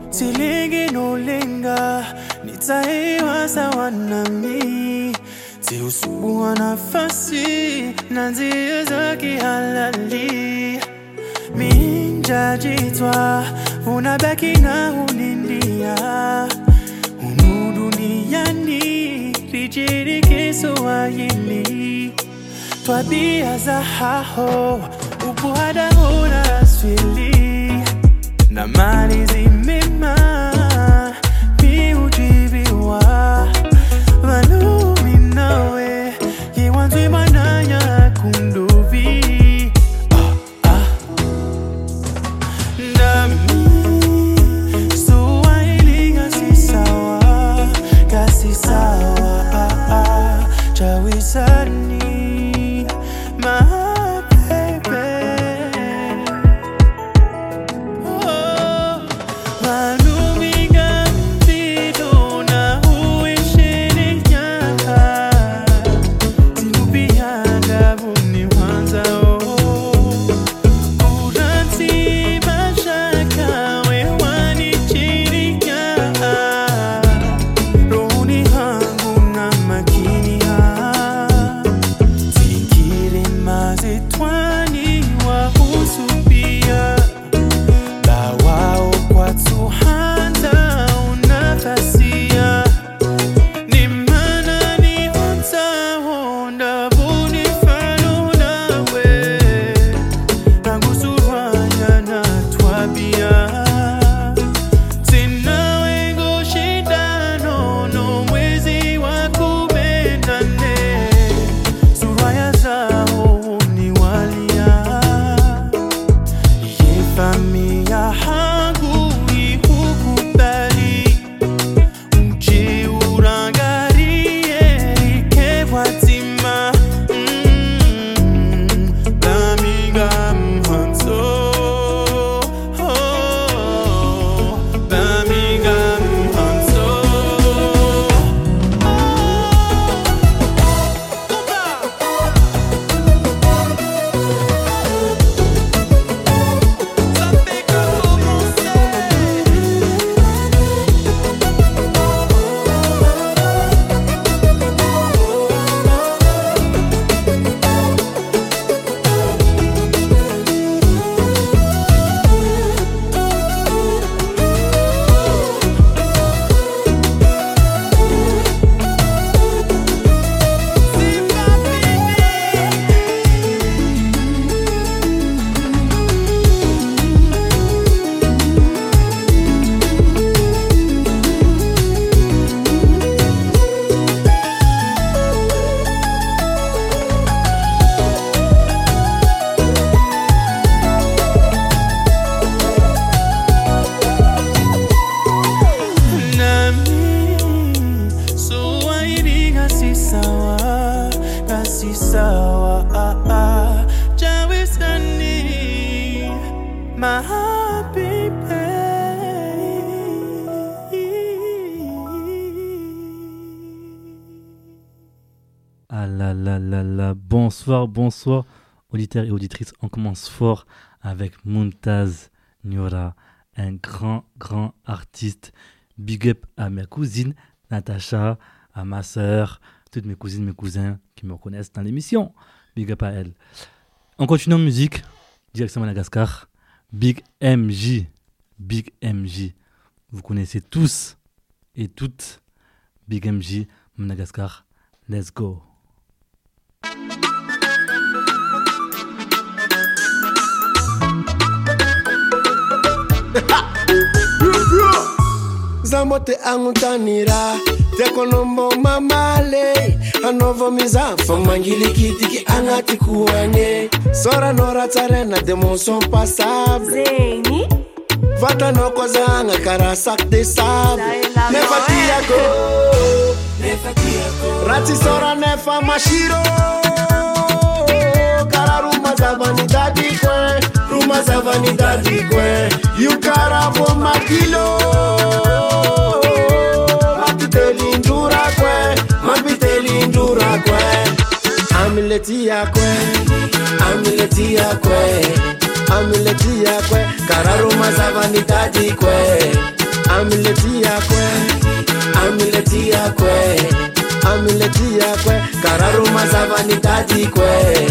Silingi no lenga nitaiwa sawa nami. Si usubuha nafasi na njia za kihalali. Minjajitwa unabaki na unindia. Unu duniani rijiri Kiswahili. Twabia za haho upuhada huna asili. Na mali zimema miujibiwa. Walumi nawe Yewanzwe mananya kunduvi. Nami Swahili kasi sawa Chawisani my baby. Bonsoir, auditeurs et auditrices. On commence fort avec Muntaz Nyora, un grand artiste. Big up à ma cousine Natacha, à ma sœur, toutes mes cousines, mes cousins qui me reconnaissent dans l'émission. Big up à elle. On continue en musique, direction Madagascar. Big MJ. Vous connaissez tous et toutes Big MJ, Madagascar. Let's go. Zamote angutanira tekonombo mamale anovo mizafa mangili kitiki angati kuanye sora nora tsarena de mon son passable Zeni vata no kozanga kara sac de sable nefatiako rati sora nefa mashiro kara ruma zavani dadi kwe yukara bo makilo Mabitelindura kwe Amiletia kwe Kararuma zavani dadi kwe amiletia kwe kararuma zavanidadi kwe.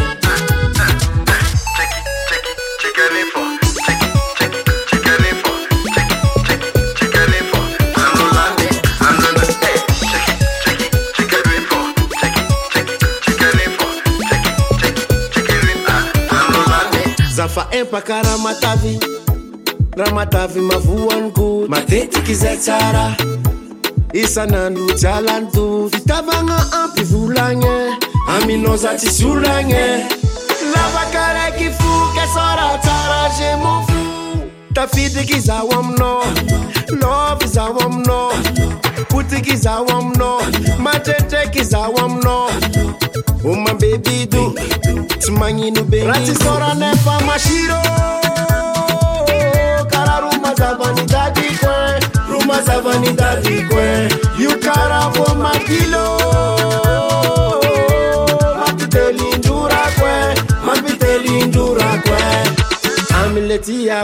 Zafa empaka ramatavi mavuan good matetiky zay tsara isanandro jalanto fitavagna ampy volagny aminao za tsisy olagny lavaka raiky foky sora tsara je m'en fous tafidiky zaho aminao lovy zaho aminao potiky zaho aminao matretriky zaho aminao oma bebido tsy magnino be raha tsy sora nefa masiro Zavanidadi kwe you cara for makilo mapitelindura kwe amiletia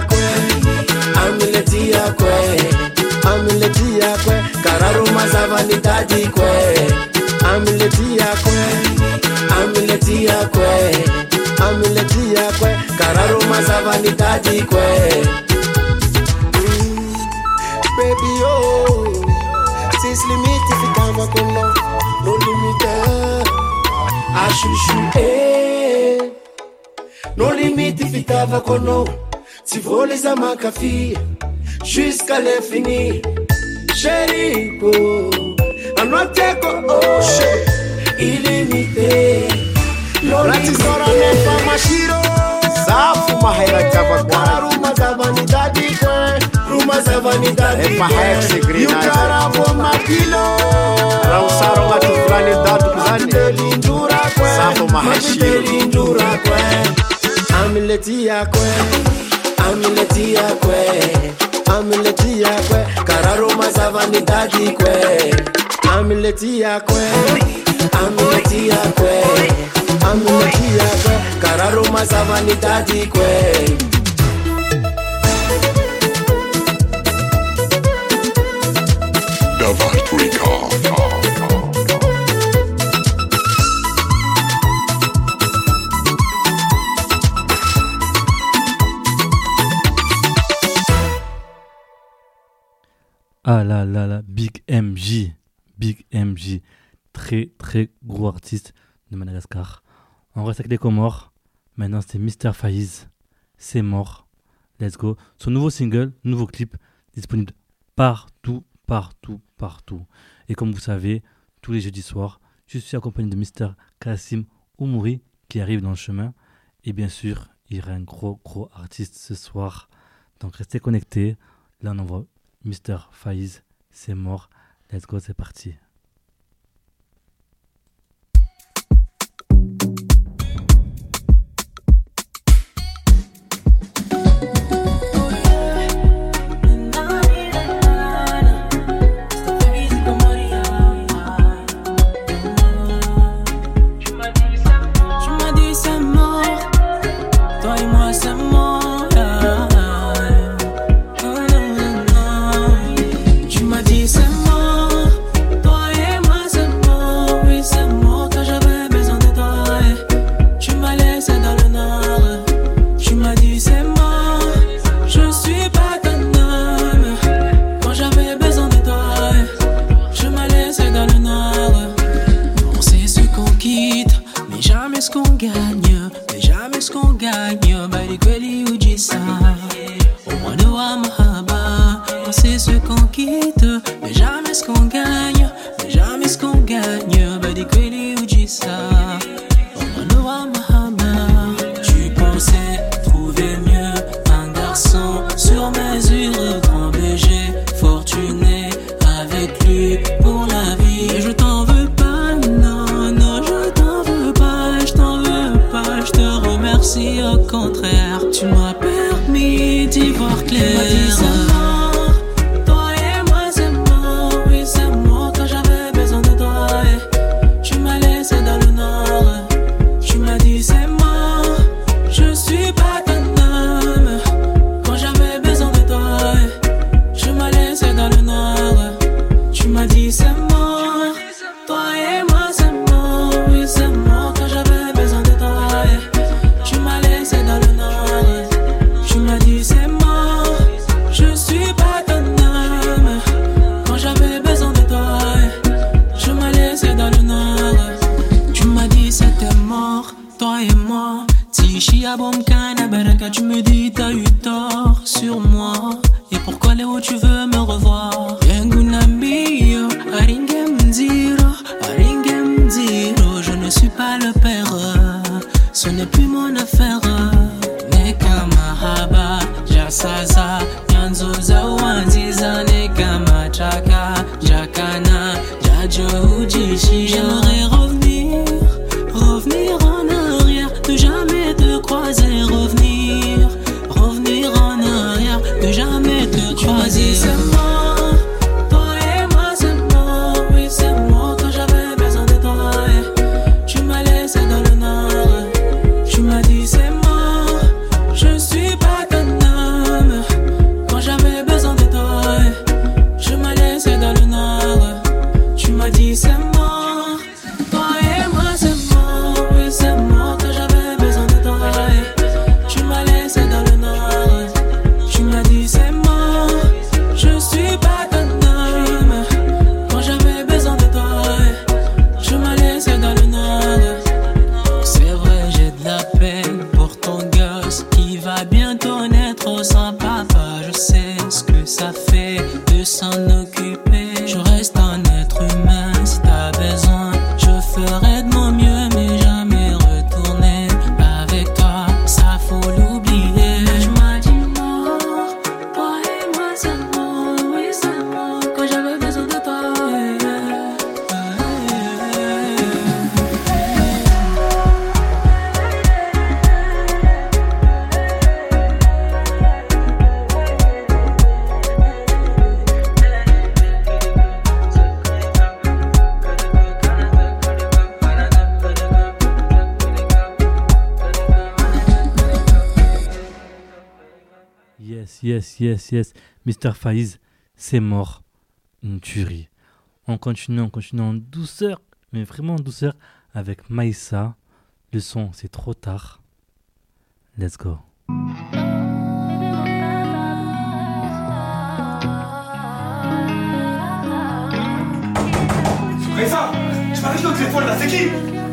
kwe kararuma zavanidadi kwe amiletia kwe kararuma zavanidadi kwe. Baby, oh, since limite ficava com no limite. Acho no limite ficava com no. Se voles a macafia, jusqu'à l'infini. Chérico, a noite é illimité. Ratisora nefa mashiro. Safu mahera tava guaruma zavanidadi kwe. Zavanidade you cara for makilo rausaro ngatulanidadu kuzani sapo maheshiro amiletia kwe kararoma zavanidadi kwe amiletia kwe kararoma zavanidadi kwe. Ah là là là, Big MJ, très très gros artiste de Madagascar. On reste avec les Comores, maintenant c'est Mr. Faiz, c'est mort, let's go. Son nouveau single, nouveau clip, disponible partout. Et comme vous savez, tous les jeudis soirs, je suis accompagné de Mr. Kassim Oumouri qui arrive dans le chemin. Et bien sûr, il y aura un gros artiste ce soir. Donc restez connectés. Là, on envoie Mr. Faiz, c'est mort. Let's go, c'est parti. Toi et moi c'est mort, oui c'est mort, quand j'avais besoin de toi, tu m'as laissé dans le noir. tu me dis t'as eu tort sur moi. Et pourquoi les hauts tu veux me revoir? Yengunambio, aringemziro, je ne suis pas le père. Ce n'est plus mon affaire. Neka mahaba, jasaza, nyanzoza wanziza. Neka machaka, jakana, jajo ujishi. J'aimerais revenir en arrière, ne jamais te croiser, revenir en arrière, ne jamais te croiser. C'est mort, toi et moi c'est mort, oui c'est mort quand j'avais besoin de toi. Tu m'as laissé dans le nord, tu m'as dit c'est mort, je suis pas ton homme. Quand j'avais besoin de toi, tu m'as laissé dans le nord, tu m'as dit c'est mort. Yes. Mr. Faiz, c'est mort. Une tuerie. On continue en douceur, mais vraiment en douceur, avec Maïssa. Le son, c'est trop tard. Let's go. Maïssa, je m'arrête le téléphone là, c'est qui?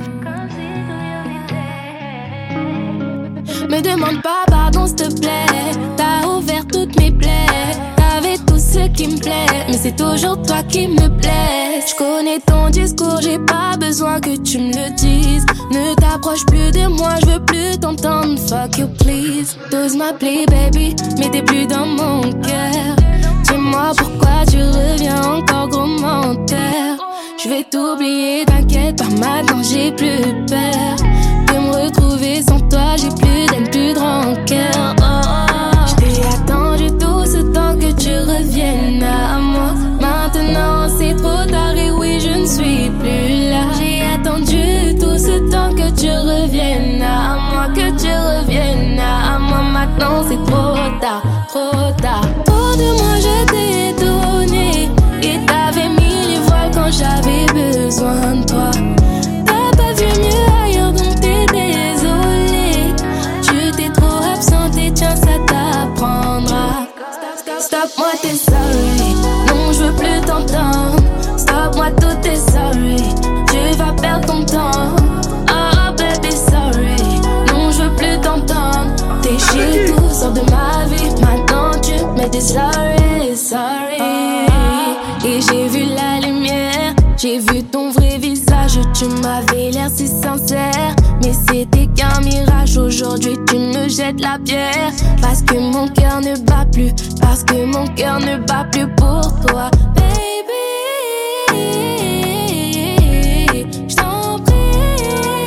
Me demande pas pardon s'il te plaît. T'as ouvert toutes mes plaies. T'avais tout ce qui me plaît, mais c'est toujours toi qui me blesse. Je connais ton discours, j'ai pas besoin que tu me le dises. Ne t'approche plus de moi, je veux plus t'entendre. Fuck you please. T'oses m'appeler baby, mais t'es plus dans mon cœur. Dis-moi pourquoi tu reviens encore, gros menteur. Je vais t'oublier, t'inquiète pas, maintenant j'ai plus peur de me retrouver sans toi, j'ai plus d'aine, plus de rancœur. Je t'ai attendu tout ce temps que tu reviennes à moi. Maintenant c'est trop tard et oui je ne suis plus là. J'ai attendu tout ce temps que tu reviennes à moi, que tu reviennes à moi. Maintenant c'est trop tard, trop tard. Trop de moi je t'ai donné et t'avais mis les voiles quand j'avais besoin de toi. T'as pas vu mieux ailleurs donc t'es désolé. Tu t'es trop absenté, tiens ça t'apprendra. Stop-moi t'es sorry, non je veux plus t'entendre. Stop-moi tout t'es sorry, tu vas perdre ton temps. Oh baby sorry, non je veux plus t'entendre. T'es chez tout, sors de ma vie, maintenant tu me dis sorry, sorry. Et j'ai vu la lumière, j'ai vu ton vrai visage, tu m'avais l'air si sincère. Mais c'était qu'un mirage, aujourd'hui tu me jettes la pierre. Parce que mon cœur ne bat plus, parce que mon cœur ne bat plus pour toi. Baby, je t'en prie.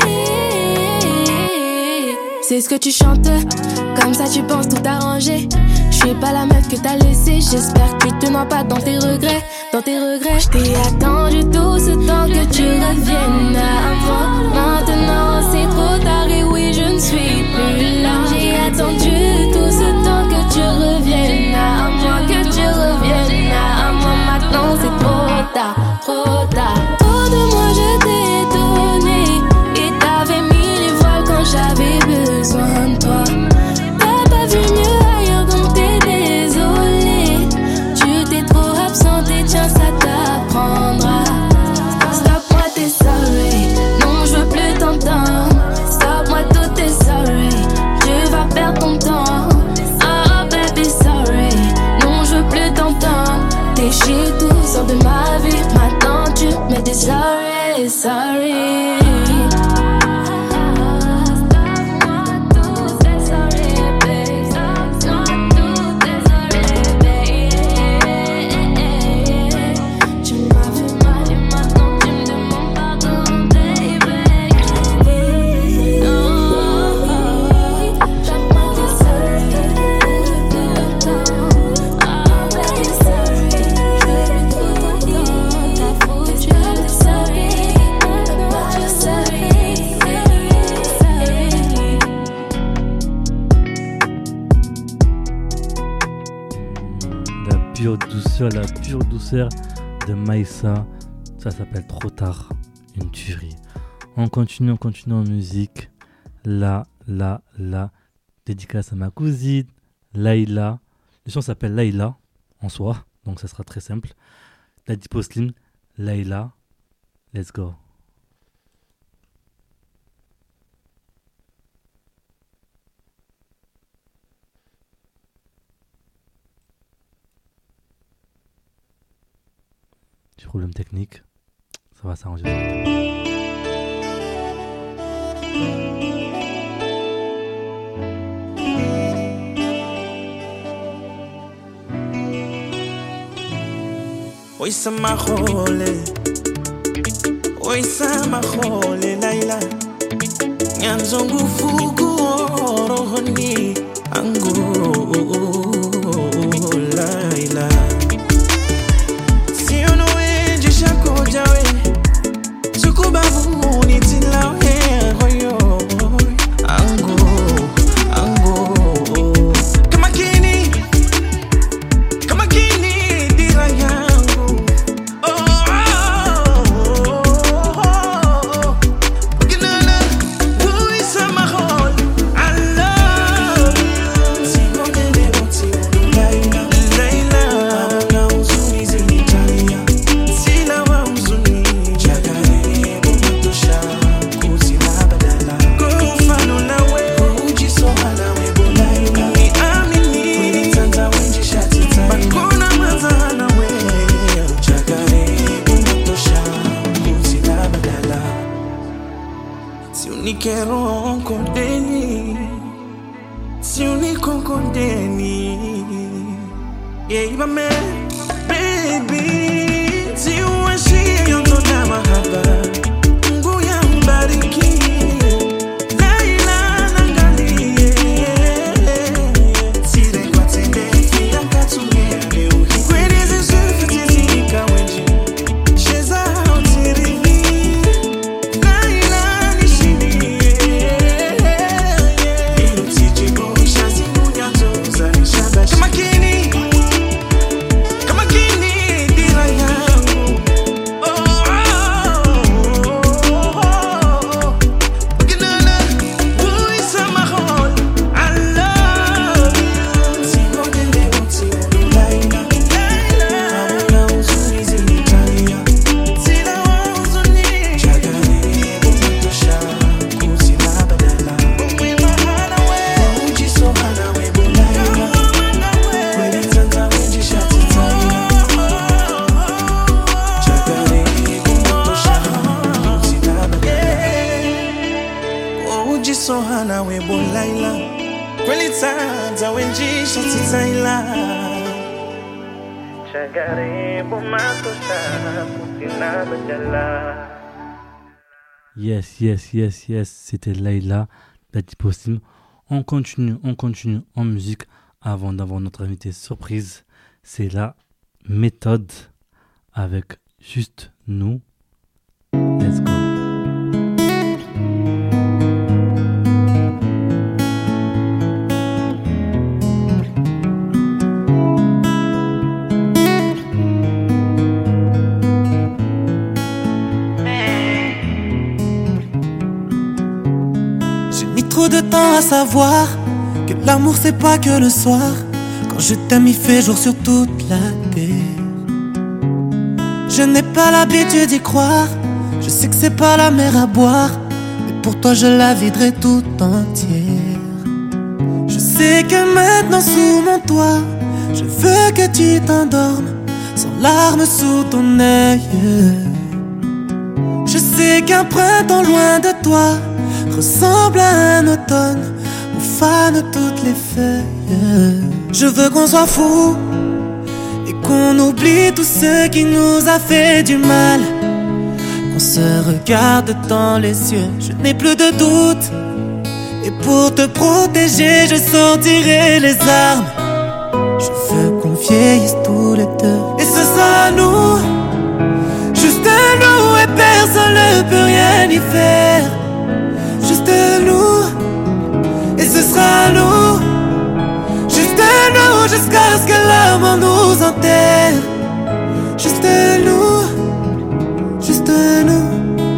C'est ce que tu chantes, comme ça tu penses tout arranger. Je suis pas la meuf que t'as laissée, j'espère que tu te noies pas dans tes regrets, dans tes regrets. Je t'ai attendu tout ce temps que tu reviennes à moi. Maintenant c'est trop tard et oui je ne suis plus là. J'ai attendu tout ce temps que tu reviennes à moi, que tu reviennes à moi. Maintenant c'est trop tard, trop tard. Trop de moi je t'ai donné et t'avais mis les voiles quand j'avais besoin de toi. T'as pas vu mieux ailleurs donc t'es désolé. Tu t'es trop absenté, tiens ça t'apprendra. Stop-moi t'es sorry, non je veux plus t'entendre. Stop-moi tout t'es sorry, tu vas perdre ton temps. réfléchis, tout sort de ma vie. Maintenant tu me dis sorry, sorry. La pure douceur de Maïssa, ça s'appelle Trop tard, une tuerie. On continue en musique. Là, dédicace à ma cousine Laïla. Le son s'appelle Laïla en soi, donc ça sera très simple. La Dipo Slim, Laïla, let's go. Petit problème technique, ça va s'arranger. Oi samahole, Laila. Nyanzongu fugu rohoni angu Laila. Si ono enji shako jawe, sukubavu ni tilawe hoyo angu. Kama kini dira yangu. Ginana, wui samahol, I love you. Simone boti Laila. Awanga uzuni zinitalia. Sina wa uzuni. Jagare bumatosha kuzina badala. Kufano nawe, ujisoha nawe Laila. Ni amini, nitanda wenji shatita. Bakuna maza nawe. Jagare bumatosha kuzina badala. Si unikero kondeni, si unikokondeni. Yeah, iba me, baby. Si uwashi yondo na mahaba. Mungu ya mbariki. Laila nangalie. Sire kwa tende, fia katunge leuhi. Kweli zizufu tizika wenji. Sheza hotirini. Laila nishinie. Ilutijigo shazimu nyanzo za nishabashi. Kama kini dira yangu. Ginana, wui samahol, I love you. Simone boti Laila. Awanga uzuni zinitalia. Sina wa uzuni. Jagare bumatosha kuzina badala. Umwima hana we. Ujisoha nawe Laila. Kweli tanda wenji shatitaila. Jagare bumatosha kuzina badala. Ujisoha nawe Laila. Kweli tanda wenji shatitaila. Jagare bumatosha kuzina badala. Yes, c'était Laïla, la Dipo Slim. On continue en musique avant d'avoir notre invité surprise. C'est la méthode avec Juste Nous. Let's go. J'ai mis trop de temps à savoir que l'amour c'est pas que le soir. Quand je t'aime il fait jour sur toute la terre. Je n'ai pas l'habitude d'y croire. Je sais que c'est pas la mer à boire, mais pour toi je la viderai tout entière. Je sais que maintenant sous mon toit, je veux que tu t'endormes. Sans larmes sous ton œil. Je sais qu'un printemps loin de toi ressemble à un automne où fanent toutes les feuilles. Je veux qu'on soit fou et qu'on oublie tout ce qui nous a fait du mal. Qu'on se regarde dans les yeux, je n'ai plus de doute. Et pour te protéger, je sortirai les armes. Je veux qu'on vieillisse tous les deux. Et ce sera nous, juste nous, et personne ne peut rien y faire. Juste nous, et ce sera nous, juste nous, jusqu'à ce que la mort nous enterre. Juste nous, juste nous.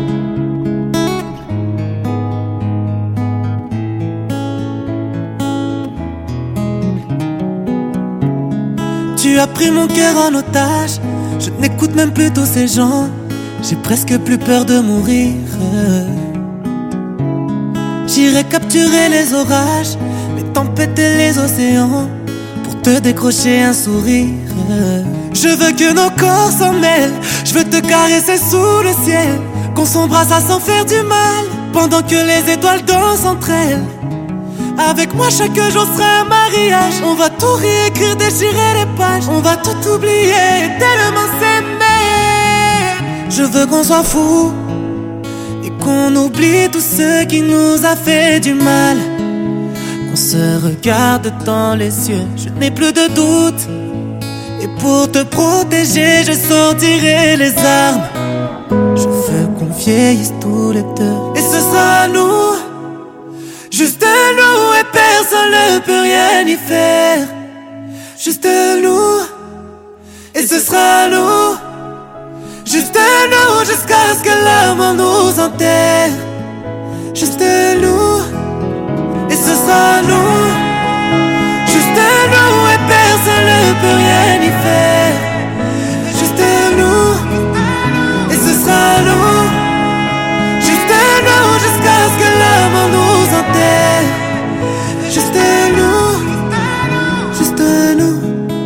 Tu as pris mon cœur en otage. Je n'écoute même plus tous ces gens. J'ai presque plus peur de mourir. J'irai capturer les orages, les tempêtes et les océans, pour te décrocher un sourire. Je veux que nos corps s'en mêlent. Je veux te caresser sous le ciel, qu'on s'embrasse à sans faire du mal, pendant que les étoiles dansent entre elles. Avec moi chaque jour sera un mariage. On va tout réécrire, déchirer les pages. On va tout oublier, tellement s'aimer. Je veux qu'on soit fou et qu'on oublie tout ce qui nous a fait du mal. Qu'on se regarde dans les yeux, je n'ai plus de doute. Et pour te protéger, je sortirai les armes. Je veux qu'on vieillisse tous les deux. Et ce sera nous, juste nous, et personne ne peut rien y faire. Juste nous, et ce sera nous, juste nous, jusqu'à ce que la mort nous enterre. Juste nous, et ce sera nous, juste nous, et personne ne peut rien y faire. Juste nous, et ce sera nous, juste nous, jusqu'à ce que la mort nous enterre. Juste nous, juste nous.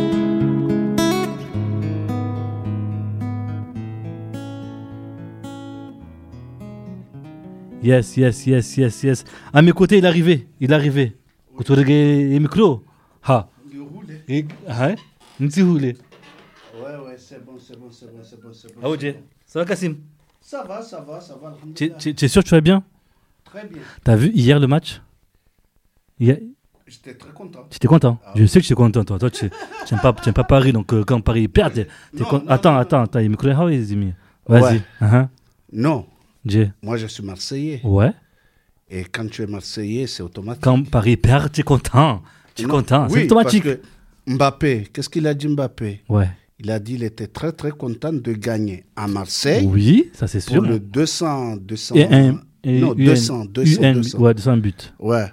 Yes, yes, yes, yes, yes. À mes côtés, il est arrivé. Il est arrivé. Autour de le micro. Ha. Ouais. Ouais, c'est bon. Ah, ok. Ça va, Kassim? Ça va. Tu es sûr que tu vas bien? Très bien. T'as vu hier le match? J'étais très content. Tu étais content? Ah. Je sais que tu es content, toi. Toi, tu n'aimes pas Paris, donc quand Paris perd, t'es content. Attends. Il me connaît, vas-y. Ouais. Uh-huh. Non. Jay. Moi, je suis Marseillais. Ouais. Et quand tu es Marseillais, c'est automatique. Quand Paris perd, tu es content. Tu es content. Oui, C'est automatique. parce que Mbappé, qu'est-ce qu'il a dit, Mbappé? Ouais. Il a dit qu'il était très, très content de gagner à Marseille. Oui, ça c'est sûr. Pour le 200. Non, 200. Ouais, 200 buts. Ouais.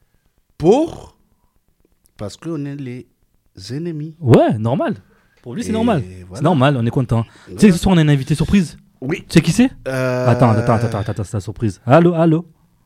Parce qu'on est les ennemis. Ouais, normal. Pour lui, c'est normal. Voilà. C'est normal, on est content. Ouais. Tu sais que ce soir, on a un invité surprise. Oui. Tu sais qui c'est? Attends, c'est la surprise. Allô. Allô,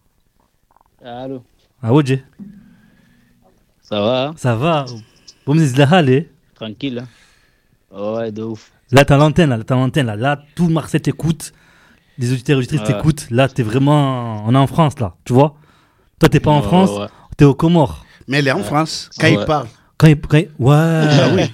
Ah, Jay. ça va? Ça va? Vous me dites, là, Tranquille, hein? Ouais, de ouf. là, t'as l'antenne, là. Là, tout Marseille t'écoute. Les auditeurs et auditrices t'écoutent. Là, t'es vraiment... On est en France, là. Tu vois? Toi, t'es pas en France. Ouais. T'es aux Comores. Mais il est en France. Quand il parle. Ouais.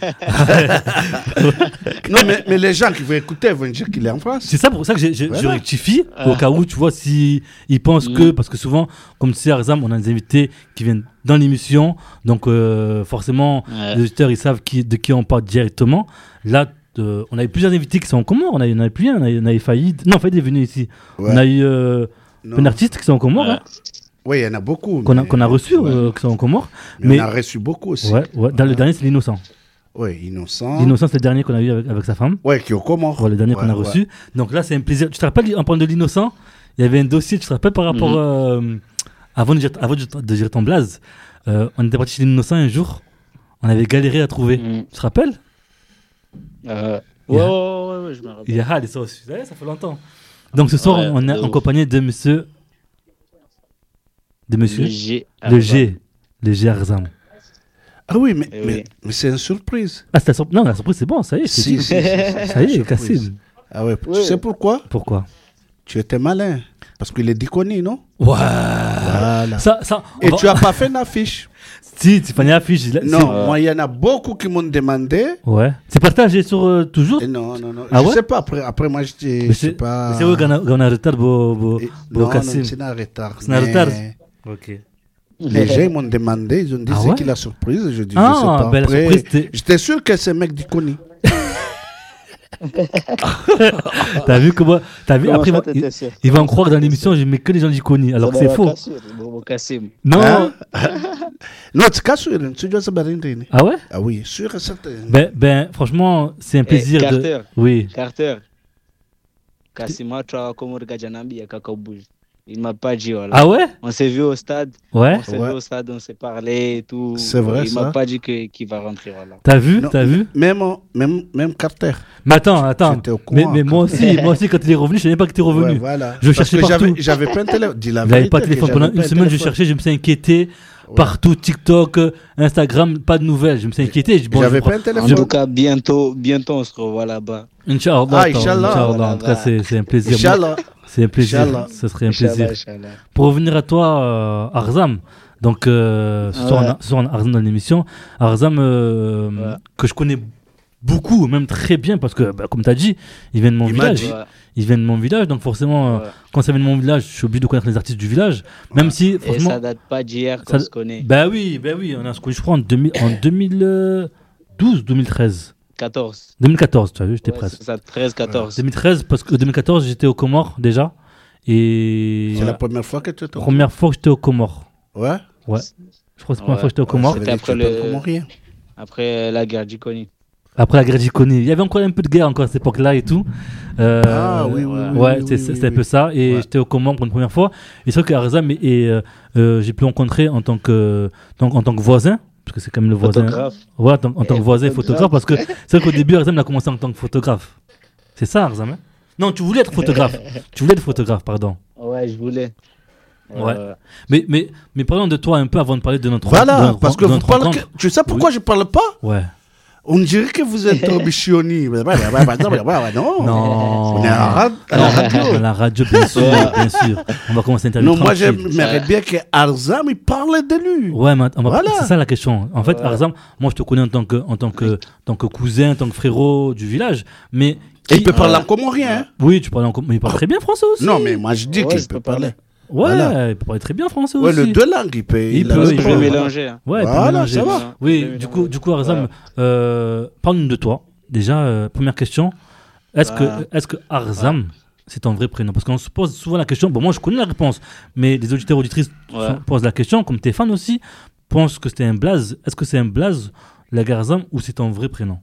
Non, mais les gens qui vont écouter vont dire qu'il est en France. C'est ça pour ça que je rectifie au cas où, tu vois, si ils pensent que, parce que souvent, comme tu sais, par exemple, on a des invités qui viennent dans l'émission, donc forcément, les auditeurs, ils savent de qui on parle directement. Là, on a eu plusieurs invités qui sont en Comores, on a eu plus un, on a eu Faïd. Non, Faïd est venu ici. Ouais. On a eu un artiste qui sont en Comores. Hein. Oui, il y en a beaucoup. Qu'on a reçu, qui sont en Comores. Mais on a reçu beaucoup aussi. Ouais. Dans le dernier, c'est l'Innocent. Oui, Innocent. L'Innocent, c'est le dernier qu'on a eu avec sa femme. Oui, qui est au Comores. Ouais, le dernier qu'on a reçu. Donc là, c'est un plaisir. Tu te rappelles, en parlant de l'Innocent, il y avait un dossier, tu te rappelles, par rapport. Avant de dire ton blaze, on était parti chez l'Innocent un jour, on avait galéré à trouver. Tu te rappelles? Ouais, je me rappelle. Ça fait longtemps. Donc ce soir, on est en compagnie de monsieur. Le G Arzam. Ah oui, Eh oui. mais c'est une surprise. Ah, c'était non, la surprise, c'est bon, ça y est. je t'ai Si, dit. si, Ça y est, Cassim. Ah ouais, Oui. tu sais pourquoi? Pourquoi? Tu étais malin. Parce qu'il est Diconi, non? Ouais. Voilà. Ça, Et tu n'as pas fait une affiche? Si, tu fais une affiche. Non, moi, il y en a beaucoup qui m'ont demandé. Ouais. C'est partagé sur toujours? Et non. Ah Je ouais? sais pas, après moi, je sais pas. C'est où qu'on a retard pour Non, Cassim? c'est un retard. C'est un Mais retard? Ok. Les gens m'ont demandé, ils ont dit Ah c'est ouais? qui la surprise? Je dis, je sais Ah, pas. ben la Après, surprise, c'était. j'étais sûr que c'est mec d'Iconi. T'as vu comment. T'as vu, Comment après, ça, t'étais sûr? il va en croire dans l'émission, je mets que les gens d'Iconi, alors que c'est faux. Kassim. Non. Hein? Non, tu casses sur une studio, c'est pas rien. Ah ouais? Ah oui, sûr et certain. Ben, franchement, c'est un plaisir de. Carter. Oui. Carter. Kassim, tu as comme Gajanambi à Kakabouj. Il m'a pas dit, voilà. Ah ouais? On s'est vu au stade. Ouais. On s'est Ouais. vu au stade, on s'est parlé et tout. C'est vrai, Il m'a ça. pas dit qu'il va rentrer, voilà. T'as vu? Non, T'as vu? Même Carter. Mais attends. J'étais au courant, Mais moi aussi, quand il est revenu, je savais pas que t'es revenu. Ouais, voilà. Je Parce cherchais que partout. j'avais pas un téléphone. Dis la J'avais vérité. pas de téléphone. que Pendant j'avais une pas un semaine, je téléphone. cherchais, je me suis inquiété. Partout, TikTok, Instagram, pas de nouvelles. Je me suis inquiété. J'avais pas un En téléphone. tout cas, bientôt, on se revoit là-bas. Inch'Allah. Ah, Inch'Allah. Inch'Allah. En tout cas, c'est un plaisir. Inch'Allah. C'est un plaisir. Inch'Allah. Ce serait un plaisir. Inch'Allah. Pour revenir à toi, Arzam. Donc, ce soir, on a Arzam dans l'émission. Arzam, que je connais beaucoup, même très bien, parce que, comme tu as dit, il vient de mon Il m'a village. dit. Ouais. Il vient de mon village, donc forcément, Ouais. quand ça vient de mon village, je suis obligé de connaître les artistes du village. Même si, Et franchement. ça date pas d'hier qu'on ça- se connaît. Bah oui, on a se connu, je crois, en 2012, 2013. 14. 2014, tu as vu, j'étais Ouais, presque. c'est ça, 13, 14. 2013, parce que 2014, j'étais aux Comores déjà. Et. C'est la première fois que tu étais. Première fois que j'étais aux Comores. Ouais. Ouais. Je crois que c'est la première Ouais. fois que j'étais aux Comores. C'était après Comorien. après la guerre d'Iconi. Après la guerre d'Iconi. Il y avait encore un peu de guerre encore à cette époque-là et tout. Ah oui, oui. Ouais, oui, c'était un peu ça. Et Ouais. j'étais aux Comores pour une première fois. Et c'est vrai qu'Arzam, j'ai pu rencontrer en tant que voisin. Parce que c'est quand même le voisin. Photographe. Ouais, en tant que voisin et photographe. Parce que c'est vrai qu'au début, Arzam a commencé en tant que photographe. C'est ça, Arzam, hein? Non, tu voulais être photographe. Tu voulais être photographe, pardon. Ouais, je voulais. Ouais. Mais parlons de toi un peu avant de parler de notre de Voilà, notre- parce que de vous notre parlez. rencontre. Tu sais pourquoi je parle pas? Ouais. On dirait que vous êtes ambitionné. Non. Non. On est à la radio. À la radio, bien sûr, bien sûr. On va commencer à interviewer. Non, moi tranquille. j'aimerais bien que Arzam il parle de lui. Ouais, mais Voilà. c'est ça la question. En fait, Arzam, moi je te connais en tant que cousin, en tant que frérot du village. Mais Et il peut parler en comorien. Hein? oui, tu parles mais il parle très bien français aussi. Non, mais moi je dis Ouais, qu'il je peut peux parler. Ouais, Voilà. il peut parler très bien français Ouais, aussi. le deux langues, il peut. Il a peut, le il Je peut droit. peux mélanger. Hein. Ouais, il peut Voilà, mélanger. ça va. Oui, du coup, Arzam, parle-nous de toi. Déjà, première question. Est-ce que Arzam, c'est ton vrai prénom? Parce qu'on se pose souvent la question. Bon, moi, je connais la réponse, mais les auditeurs auditrices Ouais. posent la question, comme tes fans aussi, pensent que c'était un blaze. Est-ce que c'est un blaze, la Garzam, ou c'est ton vrai prénom?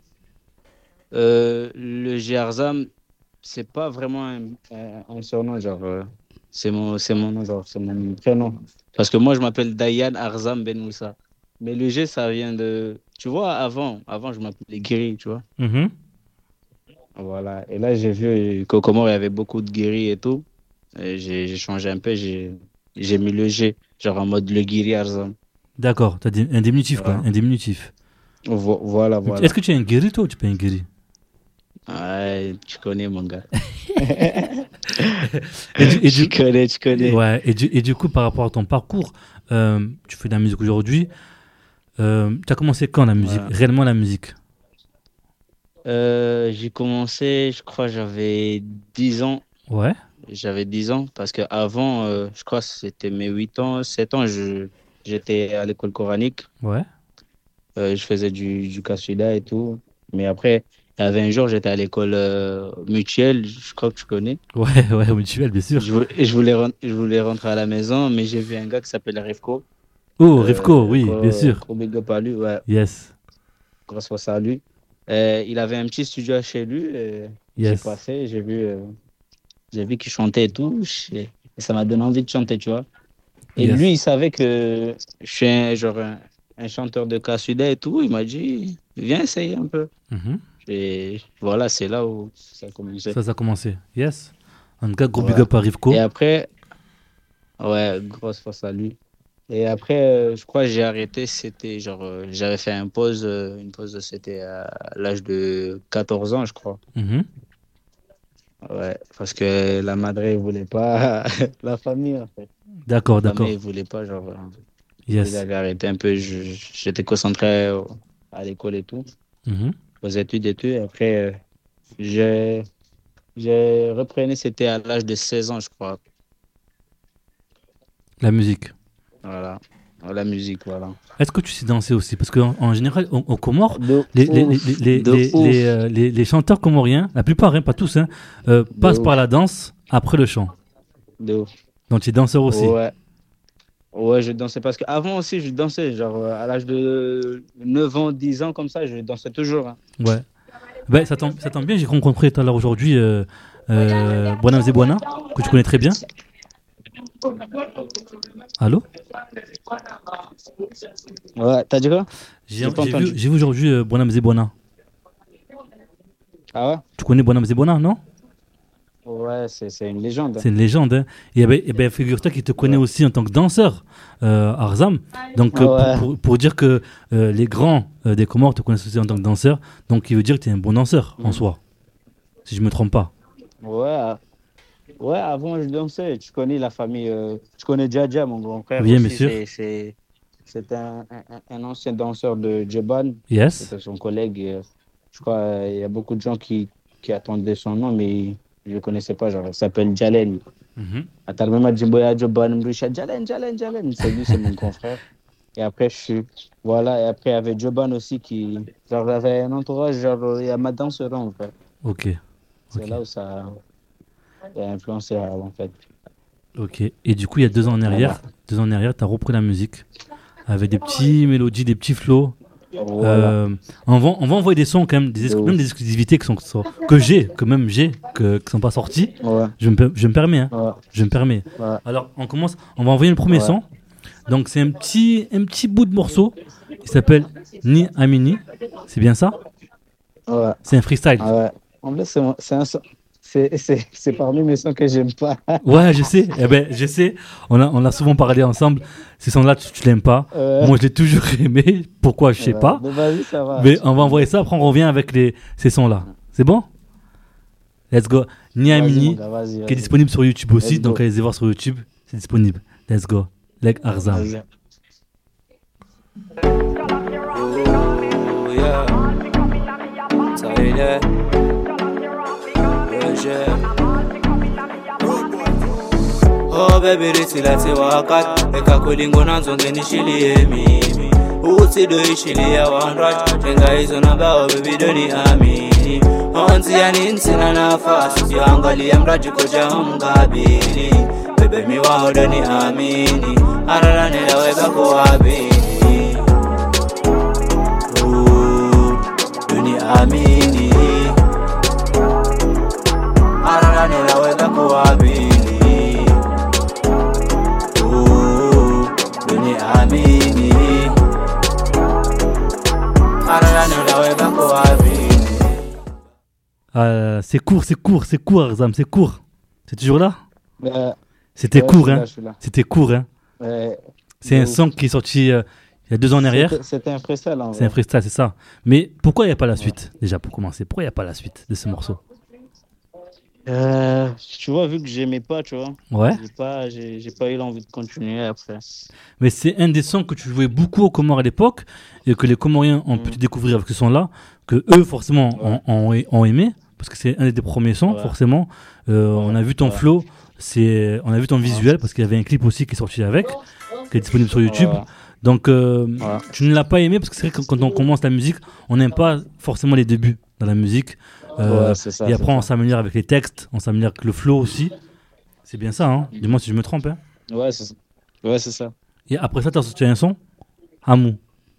Le Géarzam, c'est pas vraiment un surnom, genre. C'est mon nom, genre, c'est mon prénom. Parce que moi, je m'appelle Dayan Arzam Ben Moussa. Mais le G, ça vient de. Tu vois, avant je m'appelais Guéry, tu vois. Mhm. Voilà. Et là, j'ai vu qu'au Comores, il y avait beaucoup de Guéry et tout. Et j'ai changé un peu, j'ai mis le G, genre en mode le Guéry Arzam. D'accord, t'as dit un diminutif, quoi. Voilà. Un diminutif. Voilà. Est-ce que tu es un guéri, toi, ou tu es pas un guéri? Ouais, tu connais, mon gars. Tu connais. Ouais, et du coup, par rapport à ton parcours, tu fais de la musique aujourd'hui. Tu as commencé quand la musique? Ouais. Réellement la musique? J'ai commencé, je crois, j'avais 10 ans. Ouais. J'avais 10 ans parce qu'avant, je crois que c'était mes 8 ans, 7 ans, j'étais à l'école coranique. Ouais. Je faisais du Kassuda et tout. Mais après, il y avait un jour, j'étais à l'école mutuelle, je crois que tu connais. Ouais, mutuel, bien sûr. Je voulais rentrer à la maison, mais j'ai vu un gars qui s'appelle Rivko. Oh, Rivko, oui, bien sûr. Gros big up à lui, ouais. Yes. Grosse force à lui. Il avait un petit studio chez lui. J'ai Yes. passé, j'ai vu qu'il chantait et tout. Et ça m'a donné envie de chanter, tu vois. Et Yes. lui, il savait que je suis un chanteur de Kassuda et tout. Il m'a dit, viens essayer un peu. Mhm. Et voilà, c'est là où ça a commencé. Ça a commencé. Yes. En tout cas, gros Ouais. big up à Rivko. Et après, ouais, grosse force à lui. Et après, je crois que j'ai arrêté, c'était genre, j'avais fait une pause, c'était à l'âge de 14 ans, je crois. Mhm. Ouais, parce que la madre, elle voulait pas, la famille, en fait. D'accord, La d'accord. famille, elle voulait pas, genre, Yes. j'avais arrêté un peu, j'étais concentré à l'école et tout, Mhm. aux études et tout. Et après, j'ai repris, c'était à l'âge de 16 ans, je crois. La musique. Voilà, la musique, voilà. Est-ce que tu sais danser aussi? Parce qu'en en général, aux Comores, De les ouf, de ouf, les chanteurs comoriens, la plupart, hein, pas tous, hein, passent ouf. par la danse après le chant. de ouf. Donc tu es danseur aussi. Ouais. Ouais, je dansais parce qu'avant aussi, je dansais. Genre, à l'âge de 9 ans, 10 ans, comme ça, je dansais toujours. Hein. Ouais. Ben, ça tombe bien, j'ai rencontré tout à l'heure aujourd'hui Buana Zebouana, que tu connais très bien. Allô? Ouais, t'as dit quoi? J'ai pas entendu. vu aujourd'hui Buana Zebouana. Ah ouais? Tu connais Buana Zebouana, non? Ouais, c'est une légende. C'est une légende. Hein. Et ben, figure-toi qu'il te connaît aussi en tant que danseur, Arzam. Donc, Ouais. pour dire que les grands des Comores te connaissent aussi en tant que danseur, donc il veut dire que tu es un bon danseur en soi, si je me trompe pas. Ouais, ouais, avant, je dansais. Tu connais la famille. Tu connais Dja, mon grand frère. Oui, aussi, bien sûr. C'est un ancien danseur de Djeban. Yes. C'était son collègue. Je crois il y a beaucoup de gens qui attendaient son nom, mais je ne le connaissais pas. Genre, il s'appelle Jalen. Mhm. Atalmema Jimboya Djeban Mrisha Jalen. C'est lui, c'est mon grand frère. Et après, voilà, et après, il y avait Djeban aussi qui. Genre, il avait un entourage. Genre, il y a ma danseur, en fait. Ok. C'est là où ça a influencé, en fait. Ok. Et du coup, il y a 2 ans en arrière, tu as repris la musique avec des petits mélodies, des petits flows. Voilà. On va envoyer des sons quand même, même des exclusivités que même j'ai, qui sont pas sorties. Ouais. Je me permets, hein. Ouais. Je me permets. Ouais. Alors, on va envoyer le premier Ouais. son. Donc, c'est un petit bout de morceau. Il s'appelle Ni Amini. C'est bien ça? Ouais. C'est un freestyle. Ah ouais. En fait, c'est un son. C'est parmi mes sons que j'aime pas. Ouais, je sais. Eh ben, je sais. On a souvent parlé ensemble. Ces sons-là, tu l'aimes pas. Moi, je l'ai toujours aimé. Pourquoi, je sais pas. Mais vas-y, ça va. Mais on va envoyer ça. Après, on revient avec ces sons-là. C'est bon? Let's go. Ni Vas-y, Amini, mon gars, vas-y, qui est disponible sur YouTube aussi. Let's go. Donc, allez voir sur YouTube. C'est disponible. Let's go. Leg Arzam. Vas-y. Oh yeah, Taylor, Roger. Oh baby, ritilati wakat, eka kulingo nanzo ngenishilie mimi. Uti do ishilia wanrach, jenga hizo namba oh baby doni amini. Onzi ya ninsi na nafasi, yoangalia mraji koja mgabili. Bebe mi wao doni amini, arara nilaweka kuwabili. Doni amini, arara nilaweka kuwabili. Doni amini, arara nilaweka kuwabili. C'est court, Arzam, c'est court. C'est toujours là? C'était Ouais, court, je suis hein? là, je suis là. C'était court, hein? C'est de un ouf. son qui est sorti il y a 2 ans en arrière. C'était un freestyle, en C'est un vrai. freestyle, c'est ça. Mais pourquoi il n'y a pas la suite? Déjà, pour commencer, pourquoi il n'y a pas la suite de ce morceau? Tu vois, vu que j'aimais pas, tu vois. Ouais. J'ai pas eu l'envie de continuer après. Mais c'est un des sons que tu jouais beaucoup aux Comores à l'époque et que les Comoriens ont pu découvrir avec ce son-là, que eux, forcément, ont aimé, parce que c'est un des premiers sons, Ouais. forcément. On a vu ton flow, on a vu ton visuel, parce qu'il y avait un clip aussi qui est sorti avec, qui est disponible sur YouTube. Ouais. Donc, tu ne l'as pas aimé, parce que c'est vrai que quand on commence la musique, on n'aime pas forcément les débuts dans la musique. Ouais, c'est ça, Et après, c'est on ça. s'améliore avec les textes, on s'améliore avec le flow aussi. C'est bien ça, hein? Dis-moi si je me trompe, hein? Ouais, c'est ça. Ouais, c'est ça. Et après ça, tu as sorti un son? Hamou.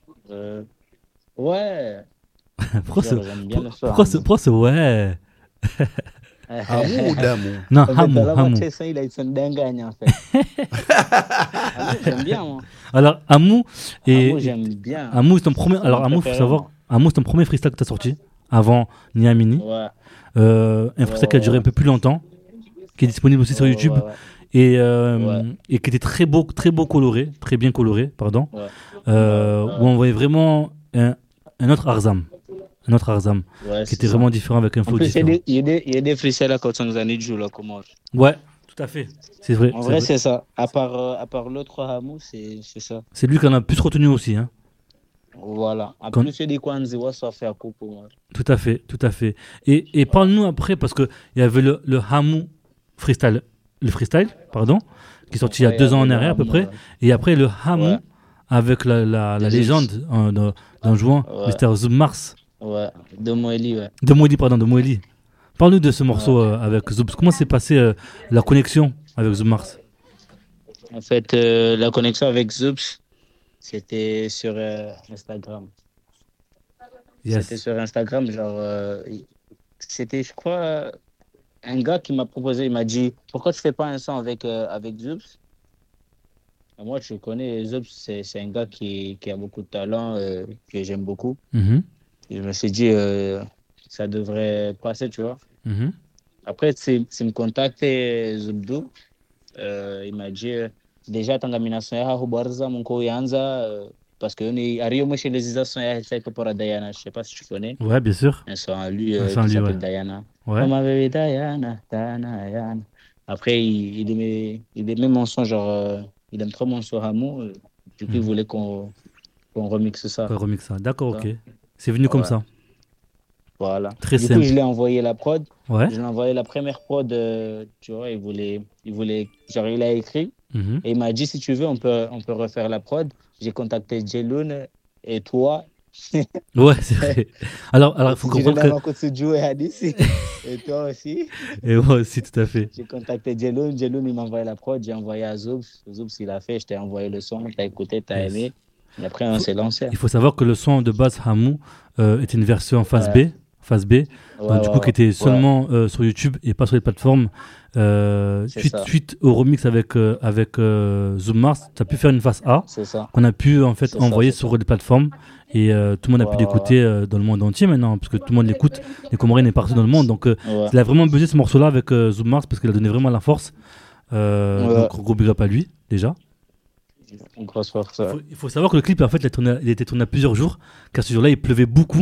Ouais. Pourquoi Genre, j'aime bien le son, pourquoi ce ouais? Amour ou d'amour? Non, En fait, Hamou, dans la Hamou. moitié, ça, il a été une dingagne, en fait. Hamou, j'aime bien, moi. Alors, Hamou et Hamou, j'aime bien. Hamou, c'est ton premier. Alors, Hamou, faut préféré, savoir, Hamou, c'est ton premier freestyle que tu as sorti avant Niamini. Ouais. Un freestyle qui a duré un peu plus longtemps, qui est disponible aussi sur Ouais, YouTube. ouais, ouais. et qui était très beau coloré, très bien coloré, pardon. Ouais. Où on voyait vraiment un autre Arzam. Ouais, Qui était vraiment différent avec un En flow plus, différent. il y a des freestyles là quand on nous a dit de là, comment. Ouais, tout à fait. C'est vrai. En vrai, c'est ça. À part l'autre Hamou, c'est ça. C'est lui qu'on a plus retenu aussi. Hein. Voilà. En Quand- plus, il y a des Kwanzi, ça fait un coup pour moi. Tout à fait. Et parle-nous après, parce qu'il y avait le Hamou freestyle, pardon, qui est sorti il y a 2 ans en arrière à peu près. Et après le Hamou avec la légende d'un jouant, Mr. Zoom Mars. Ouais, de Moeli, ouais. De Moeli. Parle-nous de ce morceau avec Zoom. Comment s'est passée la connexion avec Zoom Mars? En fait, la connexion avec Zoops, c'était sur Instagram. Yes. C'était sur Instagram, genre, c'était, je crois, un gars qui m'a proposé, il m'a dit, pourquoi tu fais pas un son avec Zoops? Et moi, je connais Zoops, c'est un gars qui a beaucoup de talent, que j'aime beaucoup. Mhm. Et je me suis dit, ça devrait passer, tu vois. Mhm. Après, c'est me contacté Zubdo. Il m'a dit, déjà, tangamination ya hubarza munko yanza parce que on est arrivé moi chez les Isations ya fait pour Diana, je sais pas si tu connais. Ouais, bien sûr. Un son à lui Un qui son à lui, s'appelle ouais. Diana. Ouais. On m'avait Diana. Après, il aimait mon son, genre, il aime trop mon son Hamou. Du coup, il voulait qu'on remixe ça. On remixe ça. D'accord, ok. C'est venu comme ça. Voilà. Très du simple. coup, je lui ai envoyé la prod. Ouais. Je lui ai envoyé la première prod, tu vois, il voulait, genre, il a écrit. Mhm. Et il m'a dit, si tu veux, on peut refaire la prod. J'ai contacté Jeloun et toi. Ouais, c'est vrai. Alors, il faut comprendre Et toi aussi. Et moi aussi, tout à fait. J'ai contacté Jeloun. Jeloun, il m'a envoyé la prod. J'ai envoyé à Zoubs. Zoubs, il a fait. Je t'ai envoyé le son. T'as écouté, t'as aimé. Et après, on s'est lancé. Il faut savoir que le son de base Hamou était une version phase B. Donc, du coup, qui était seulement sur YouTube et pas sur les plateformes. Suite au remix avec Zoom Mars, tu as pu faire une phase A qu'on a pu en fait envoyer sur les plateformes et tout le monde a pu l'écouter dans le monde entier maintenant parce que tout le monde l'écoute. Les Comoriens est partout dans le monde. Donc, il a vraiment buzzé ce morceau-là avec Zoom Mars parce qu'il a donné vraiment la force. Donc, gros big up à lui déjà. Une grosse force. Il faut savoir que le clip en fait, il a été tourné à plusieurs jours car ce jour-là il pleuvait beaucoup.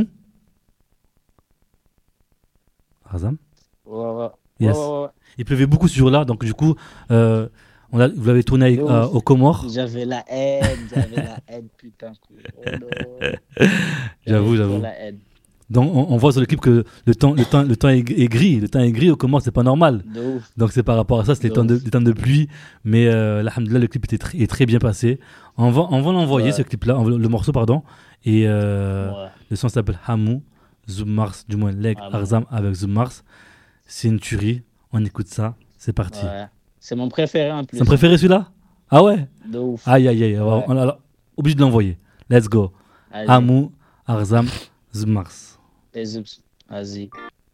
Razam? Yes. Il pleuvait beaucoup ce jour-là, donc du coup, vous l'avez tourné aux Comores. J'avais la haine, putain. Oh J'avoue. Donc on voit sur le clip que le temps est gris. Le temps est gris aux Comores, c'est pas normal. Donc c'est par rapport à ça, c'est les temps de pluie. Mais alhamdoulilah, le clip est très bien passé. On va l'envoyer ce clip-là, le morceau pardon. Et le son s'appelle Hamou. Zoom Mars, du moins Leg Arzam avec Zoom Mars. C'est une tuerie. On écoute ça. C'est parti. Ouais. C'est mon préféré en plus. C'est ton préféré celui-là? Ah ouais? De ouf. Aïe. On est obligé de l'envoyer. Let's go. Hamou, Arzam, Zoom Mars. Et Zoops. Vas-y.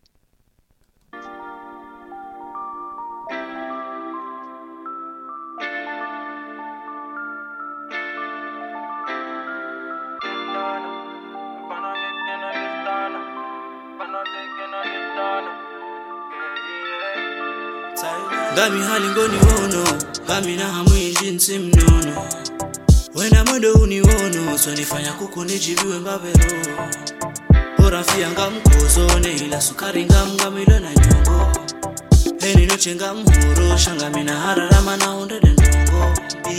Gami halingoni wono, gami na hamu jinsi mnono. Wena mwendo uniwono, so nifanya kuku nijibiwe mbabero. Bora fia ngamkozone, ila sukari ngamilo na nyongo. Heni noche ngamhuro, shangamina hararama na ondede ndongo.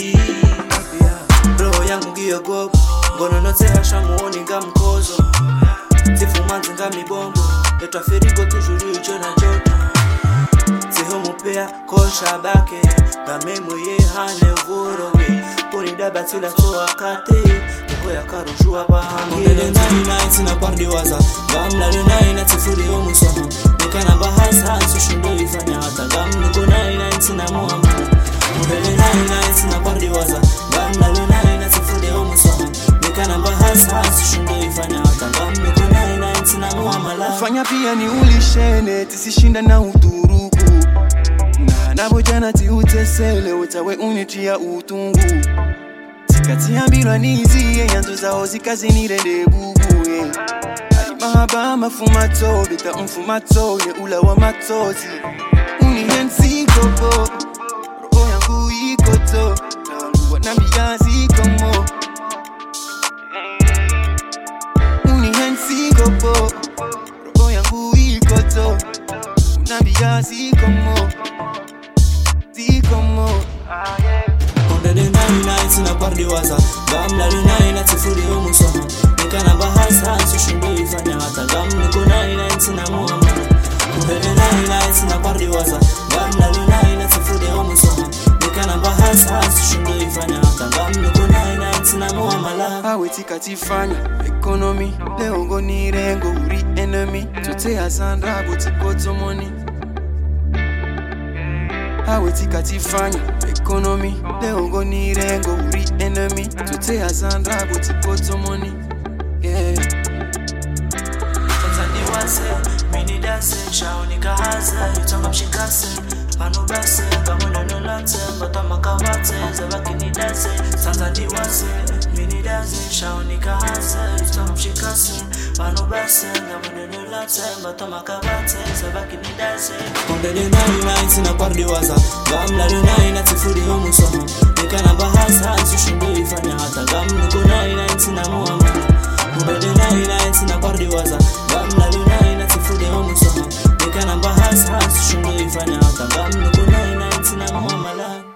Roho yangu giyogo, ngono note hasha muoni ngamkozo. Tifumanzi ngamibombo, etwa ferigo tujuri ujona joto. Homopea kosha bake gamemo ye hane vorowe poni dabatila to akate ko ya karujua ba ngele nights na party waza gamla night tifuri omuso nikana bahasa sushindo ifanya hata gamno go nights na muhammad ngele nights na party waza gamla night tifuri omuso nikana bahasa sushindo ifanya hata gamno go nights na muhammad fanya pia ni ulishene tisishinda na uduru nabo jana ti utesele utawe unitia utungu tikatia bilwa nizie yanzu zao zikazinirende bubuye ali mahaba mafumato bita mfumato ye ula wa matozi unihensi gogo roho gozo. Unambia si como. Konde de nine sina pardi waza gamla de nine tifuri omusoma nikana bahasa sushindo ifanya hata gamni ko nine sina muama konde de nine sina pardi waza gamla de nine tifuri omusoma nikana bahasa sushindo ifanya hata gamni ko nine sina muama la awetika tifanya economy leo ngoni rengo uri enemy tote asandra botikoto money awetika tifanya economy leo ngoni rengo uri enemy tote asandra botikoto money yeah Tanzania wase mini dance shaoni kahaza yutonga mshikase pano base ngamona nolate ngotama kawate zabakini dance Tanzania wase mini dance shaoni kahaza yutonga mshikase pano base ngamona nolate ngotama kawate zabakini dance konde de nine sina pardi waza gamla de nine tifuri omusoma nikana bahasa sushindo ifanya hata gamni ko nine sina muama konde de nine sina pardi waza gamla de nine tifuri omusoma nikana bahasa sushindo ifanya hata gamni ko nine sina muama la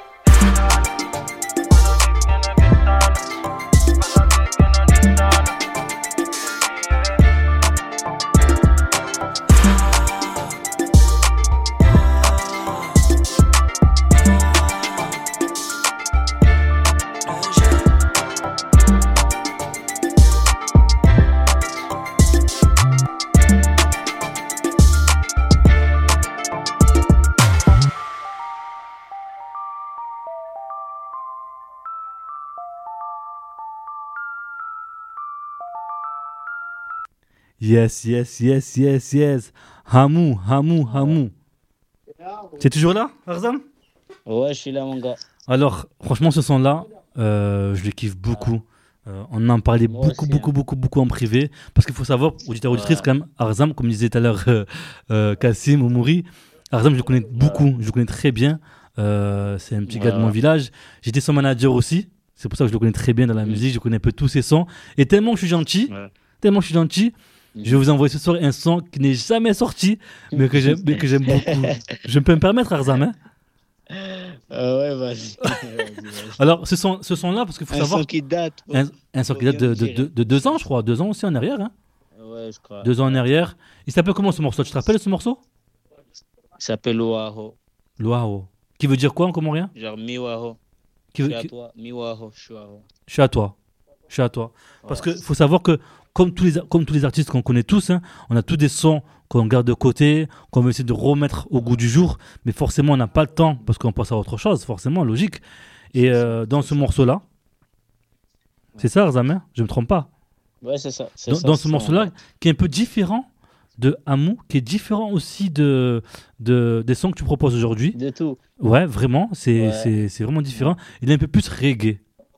Yes. Hamou. Tu es toujours là, Arzam? Ouais, je suis là, mon gars. Alors, franchement, ce son-là, je le kiffe beaucoup. On en parlait beaucoup en privé. Parce qu'il faut savoir, auditeur, auditrice, quand même, Arzam, comme disait tout à l'heure Kassim ou Mouri, Arzam, je le connais beaucoup, je le connais très bien. C'est un petit gars de mon village. J'étais son manager aussi. C'est pour ça que je le connais très bien dans la musique. Je connais un peu tous ses sons. Et tellement je suis gentil, je vais vous envoyer ce soir un son qui n'est jamais sorti, mais que j'aime beaucoup. Je peux me permettre, Arzam, hein? Ouais, vas-y. Alors, ce son-là, parce qu'il faut savoir. Un son qui date. Un son qui date de 2 ans, je crois. 2 ans aussi en arrière. Hein? Ouais, je crois. 2 ans en arrière. Il s'appelle comment ce morceau? Tu te rappelles ce morceau? Il s'appelle Loaho. Loaho. Qui veut dire quoi en comorien? Genre Miwaho. Je suis à toi. Miwaho, je suis à toi. Je suis à toi. Parce qu'il faut savoir que, comme tous les artistes qu'on connaît tous, hein, on a tous des sons qu'on garde de côté, qu'on veut essayer de remettre au goût du jour, mais forcément on n'a pas le temps parce qu'on pense à autre chose, forcément, logique. Et dans ce morceau-là, c'est ça, Arzam, je me trompe pas. Ouais, c'est ça. Dans ce morceau-là, qui est un peu différent de Hamou, qui est différent aussi des sons que tu proposes aujourd'hui. De tout. Ouais, vraiment, c'est vraiment différent. Il est un peu plus reggae.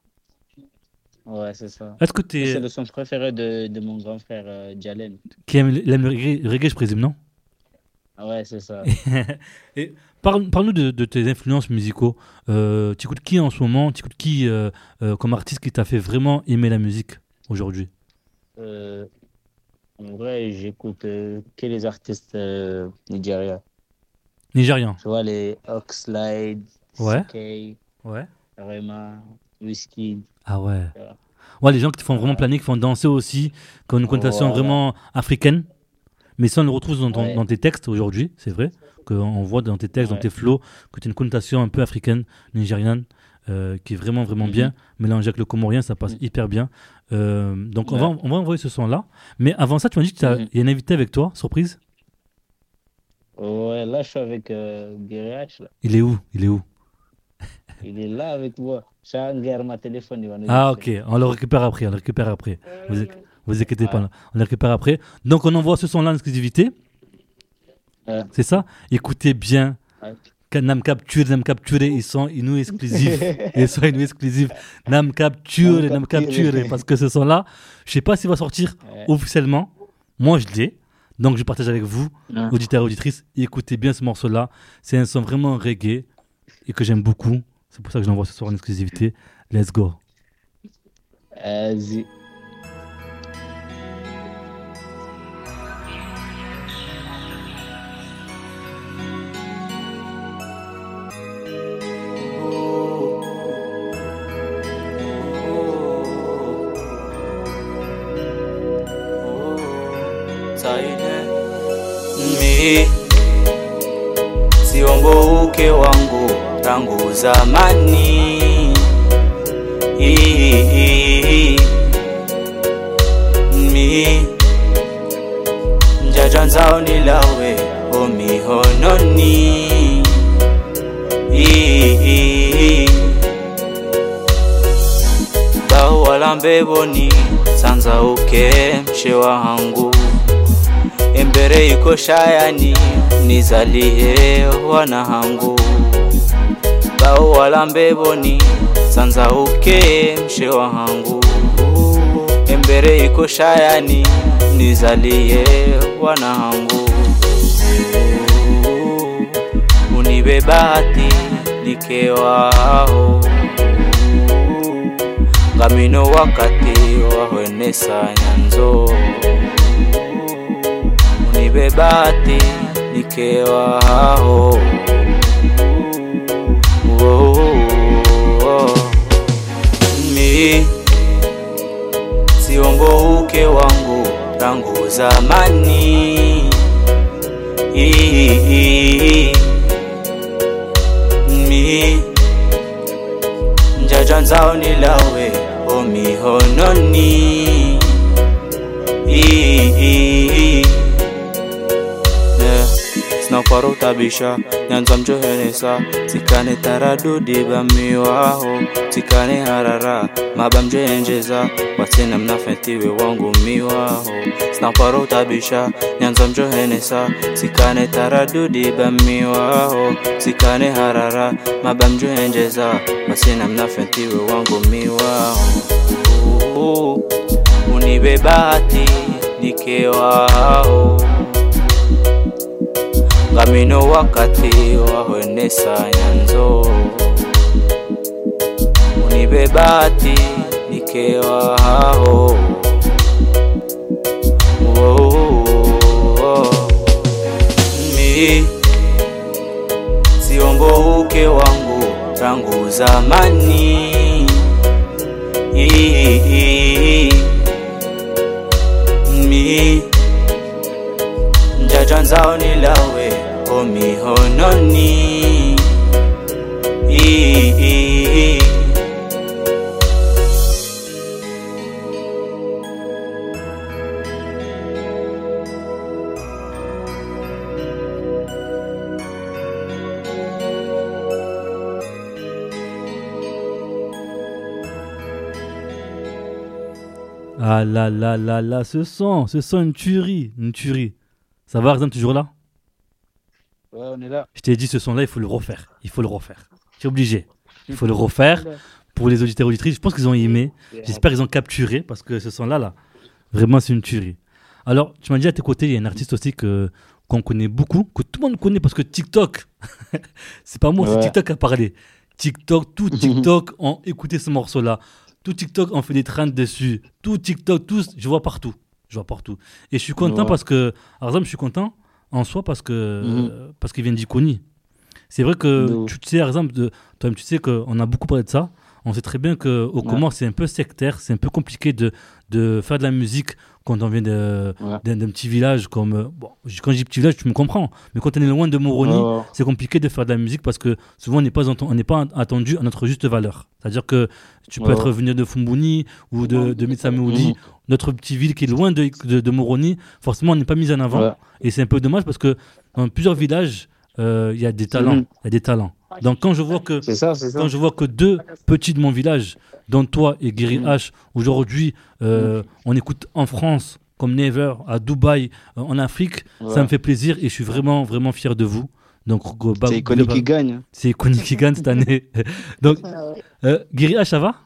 Ouais, c'est ça. Est-ce que c'est le son préféré de mon grand frère Jalen. Qui aime le reggae, je présume, non? Ah ouais, c'est ça. Et parle-nous de tes influences musicaux. Tu écoutes qui en ce moment? Tu écoutes qui comme artiste qui t'a fait vraiment aimer la musique aujourd'hui? En vrai, j'écoute que les artistes nigériens. Nigérians? Tu vois, les Oxlade, CK, Rema, Whisky. Ah ouais. Ouais, les gens qui te font vraiment planer, qui font danser aussi, qui ont une connotation vraiment africaine. Mais ça, on le retrouve dans tes textes aujourd'hui, c'est vrai. Qu'on voit dans tes textes, dans tes flows, que tu as une connotation un peu africaine, nigériane, qui est vraiment bien. Mélangée avec le comorien, ça passe hyper bien. Donc on va envoyer ce son-là. Mais avant ça, tu m'as dit qu'il y a un invité avec toi, surprise? Ouais, là, je suis avec Guéréach. Il est où? Il est là avec moi. J'ai un guerre ma téléphone. Ok, on le récupère après. Vous inquiétez pas, on le récupère après. Donc on envoie ce son-là en exclusivité. C'est ça? Écoutez bien. Nam capturé, ils sont nous exclusifs. Nam capturé, parce que ce son-là, je sais pas s'il va sortir officiellement. Moi, je l'ai. Donc je partage avec vous, auditeurs et auditrices. Écoutez bien ce morceau-là. C'est un son vraiment reggae et que j'aime beaucoup. C'est pour ça que je l'envoie ce soir en exclusivité. Let's go. Vas-y. Mi siombo uke wangu tangu zamani. Mi njajanzao nilawe omihononi. Bao walambe boni sanza uke mshewa hangu. Embere iko shayani nizalie wana hangu. Bao walambe boni sanza uke mshewa hangu. Embere iko shayani nizalie wana hangu. Unibe bahati nikewao. Ngamino wakati wahwenesa nyanzo. Unibe bahati nikewao. Mi siombo uke wangu tangu zamani. Mi njajanzao nilawe omihononi. Snaparo tabisha nyanza mjohenesa. Sikane taradudi bamiwaho. Sikane harara mabamjohenjeza. Watena mnafentiwe wangu miwaho. Snaparo tabisha nyanza mjohenesa. Sikane taradudi bamiwaho. Sikane harara mabamjohenjeza. Watena mnafentiwe wangu miwaho. Unibe bahati nikewao. Ngamino wakati wahwenesa nyanzo. Unibe bahati nikewao. Mi siombo uke wangu tangu zamani. Mi njajanzao nilawe omihononi. Ah là là là là, ce son une tuerie, Ça va, Arzam, toujours là? Ouais, on est là. Je t'ai dit, ce son-là, il faut le refaire. Tu es obligé. Il faut le refaire pour les auditeurs et auditrices. Je pense qu'ils ont aimé. J'espère qu'ils ont capturé parce que ce son-là, vraiment, c'est une tuerie. Alors, tu m'as dit à tes côtés, il y a un artiste aussi qu'on connaît beaucoup, que tout le monde connaît parce que TikTok, c'est pas moi, c'est TikTok qui a parlé. Tout TikTok ont écouté ce morceau-là. Tout TikTok, on fait des trends dessus. Tout TikTok, je vois partout. Et je suis content parce que, Arzam, je suis content en soi parce qu'il vient d'Iconi. C'est vrai que, tu sais, Arzam, toi-même, tu sais qu'on a beaucoup parlé de ça. On sait très bien qu'au Comores, c'est un peu sectaire, c'est un peu compliqué de faire de la musique quand on vient d'un petit village comme... Bon, quand je dis petit village, tu me comprends. Mais quand on est loin de Moroni, c'est compliqué de faire de la musique parce que souvent, on n'est pas attendu à notre juste valeur. C'est-à-dire que tu peux être venu de Fumbouni ou de Mitsameoudi, notre petite ville qui est loin de Moroni, forcément, on n'est pas mis en avant. Et c'est un peu dommage parce que dans plusieurs villages, il y a des talents. Donc quand je vois que deux petits de mon village, dont toi et Guiri H, aujourd'hui on écoute en France comme Never, à Dubaï, en Afrique, ça me fait plaisir et je suis vraiment vraiment fier de vous. Donc c'est Iconi qui gagne. C'est Iconi qui gagne cette année. Donc Guiri H, ça va?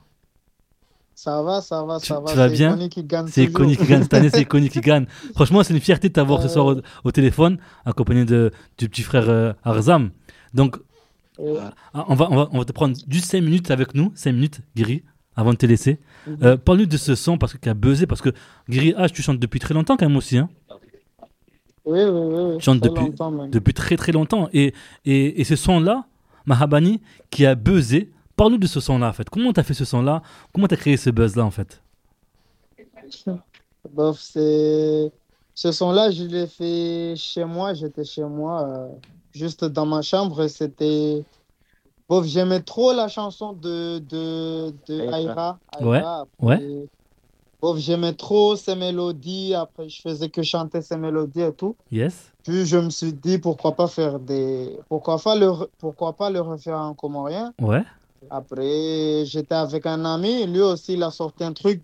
Ça va. Tu vas bien? C'est Iconi qui gagne cette année, c'est Iconi qui gagne. Franchement, c'est une fierté de t'avoir ce soir au téléphone, accompagné du petit frère Arzam. Donc, on va te prendre juste 5 minutes avec nous, 5 minutes, Guiri, avant de te laisser. Parle-nous de ce son parce qu'il a buzzé, parce que Guiri H, tu chantes depuis très longtemps quand même aussi. Hein? Oui. Tu chantes depuis très très longtemps. Et ce son-là, Mahabani, qui a buzzé, parle-nous de ce son-là en fait. Comment tu as fait ce son-là? Comment tu as créé ce buzz-là en fait? Bof, c'est Ce son-là, je l'ai fait chez moi. J'étais chez moi, juste dans ma chambre. Et c'était. Bof, j'aimais trop la chanson de Aïra. Ouais, Aïra. ouais. Après, bof, j'aimais trop ses mélodies. Après, je faisais que chanter ses mélodies et tout. Yes. Puis je me suis dit, pourquoi pas faire des. Pourquoi pas le refaire en comorien. Ouais. Après, j'étais avec un ami. Lui aussi, il a sorti un truc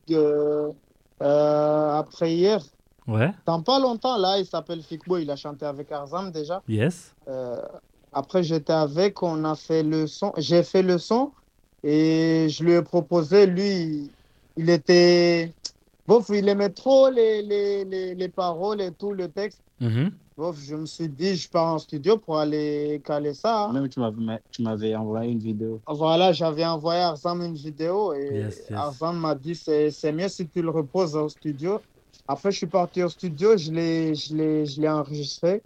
après hier. Ouais. Dans pas longtemps, là, il s'appelle Fikbo. Il a chanté avec Arzam déjà. Yes. Après, j'étais avec, on a fait le son. J'ai fait le son et je lui ai proposé. Lui, il était. Bof, il aimait trop les paroles et tout, le texte. Mhm. Bof, je me suis dit, je pars en studio pour aller caler ça. Même tu m'avais envoyé une vidéo. Voilà, j'avais envoyé à Arzam une vidéo et Yes, yes. Arzam m'a dit, c'est mieux si tu le reposes au studio. Après, je suis parti au studio, je l'ai enregistré.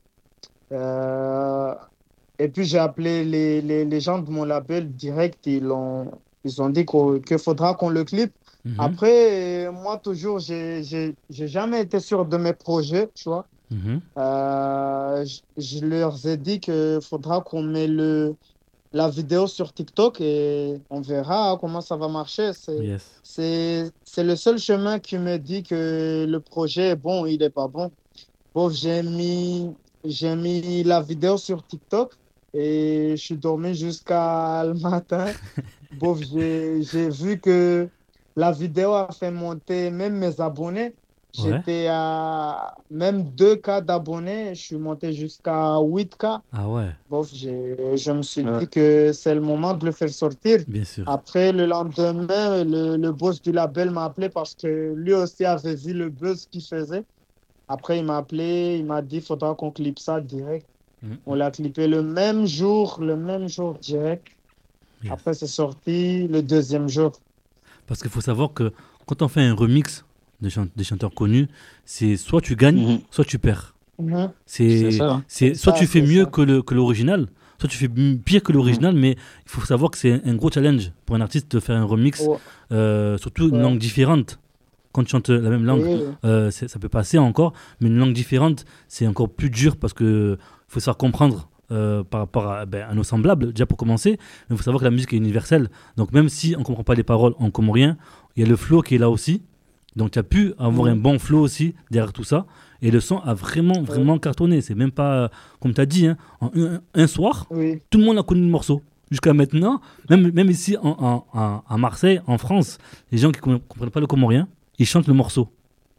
Et puis, j'ai appelé les gens de mon label direct. Ils ont dit qu'il faudra qu'on le clip. Mhm. Après, moi, toujours, j'ai jamais été sûr de mes projets, tu vois. Mhm. Je leur ai dit qu'il faudra qu'on met la vidéo sur TikTok et on verra comment ça va marcher. Yes. C'est le seul chemin qui me dit que le projet est bon ou il n'est pas bon. Bon, j'ai mis la vidéo sur TikTok et je suis dormi jusqu'à le matin. Bon, j'ai vu que la vidéo a fait monter même mes abonnés. Ouais. J'étais à même 2K d'abonnés, je suis monté jusqu'à 8K. Ah ouais. Bon, je me suis dit que c'est le moment de le faire sortir. Bien sûr. Après, le lendemain, le boss du label m'a appelé parce que lui aussi avait vu le buzz qu'il faisait. Après, il m'a appelé, il m'a dit, il faudra qu'on clippe ça direct. On l'a clippé le même jour direct. Yes. Après, c'est sorti le deuxième jour. Parce qu'il faut savoir que quand on fait un remix des chanteurs connus, c'est soit tu gagnes, soit tu perds. Mhm. C'est ça. soit tu fais mieux que l'original, soit tu fais pire que l'original, mais il faut savoir que c'est un gros challenge pour un artiste de faire un remix, surtout une langue différente. Quand tu chantes la même langue, ça peut passer encore, mais une langue différente, c'est encore plus dur parce que faut savoir comprendre par rapport à nos semblables, déjà pour commencer, mais il faut savoir que la musique est universelle. Donc même si on ne comprend pas les paroles en comorien, il y a le flow qui est là aussi. Donc tu as pu avoir un bon flow aussi derrière tout ça. Et le son a vraiment cartonné. C'est même pas, comme tu as dit, hein, en un soir, tout le monde a connu le morceau. Jusqu'à maintenant, même ici à Marseille, en France, les gens qui ne comprennent pas le comorien, ils chantent le morceau.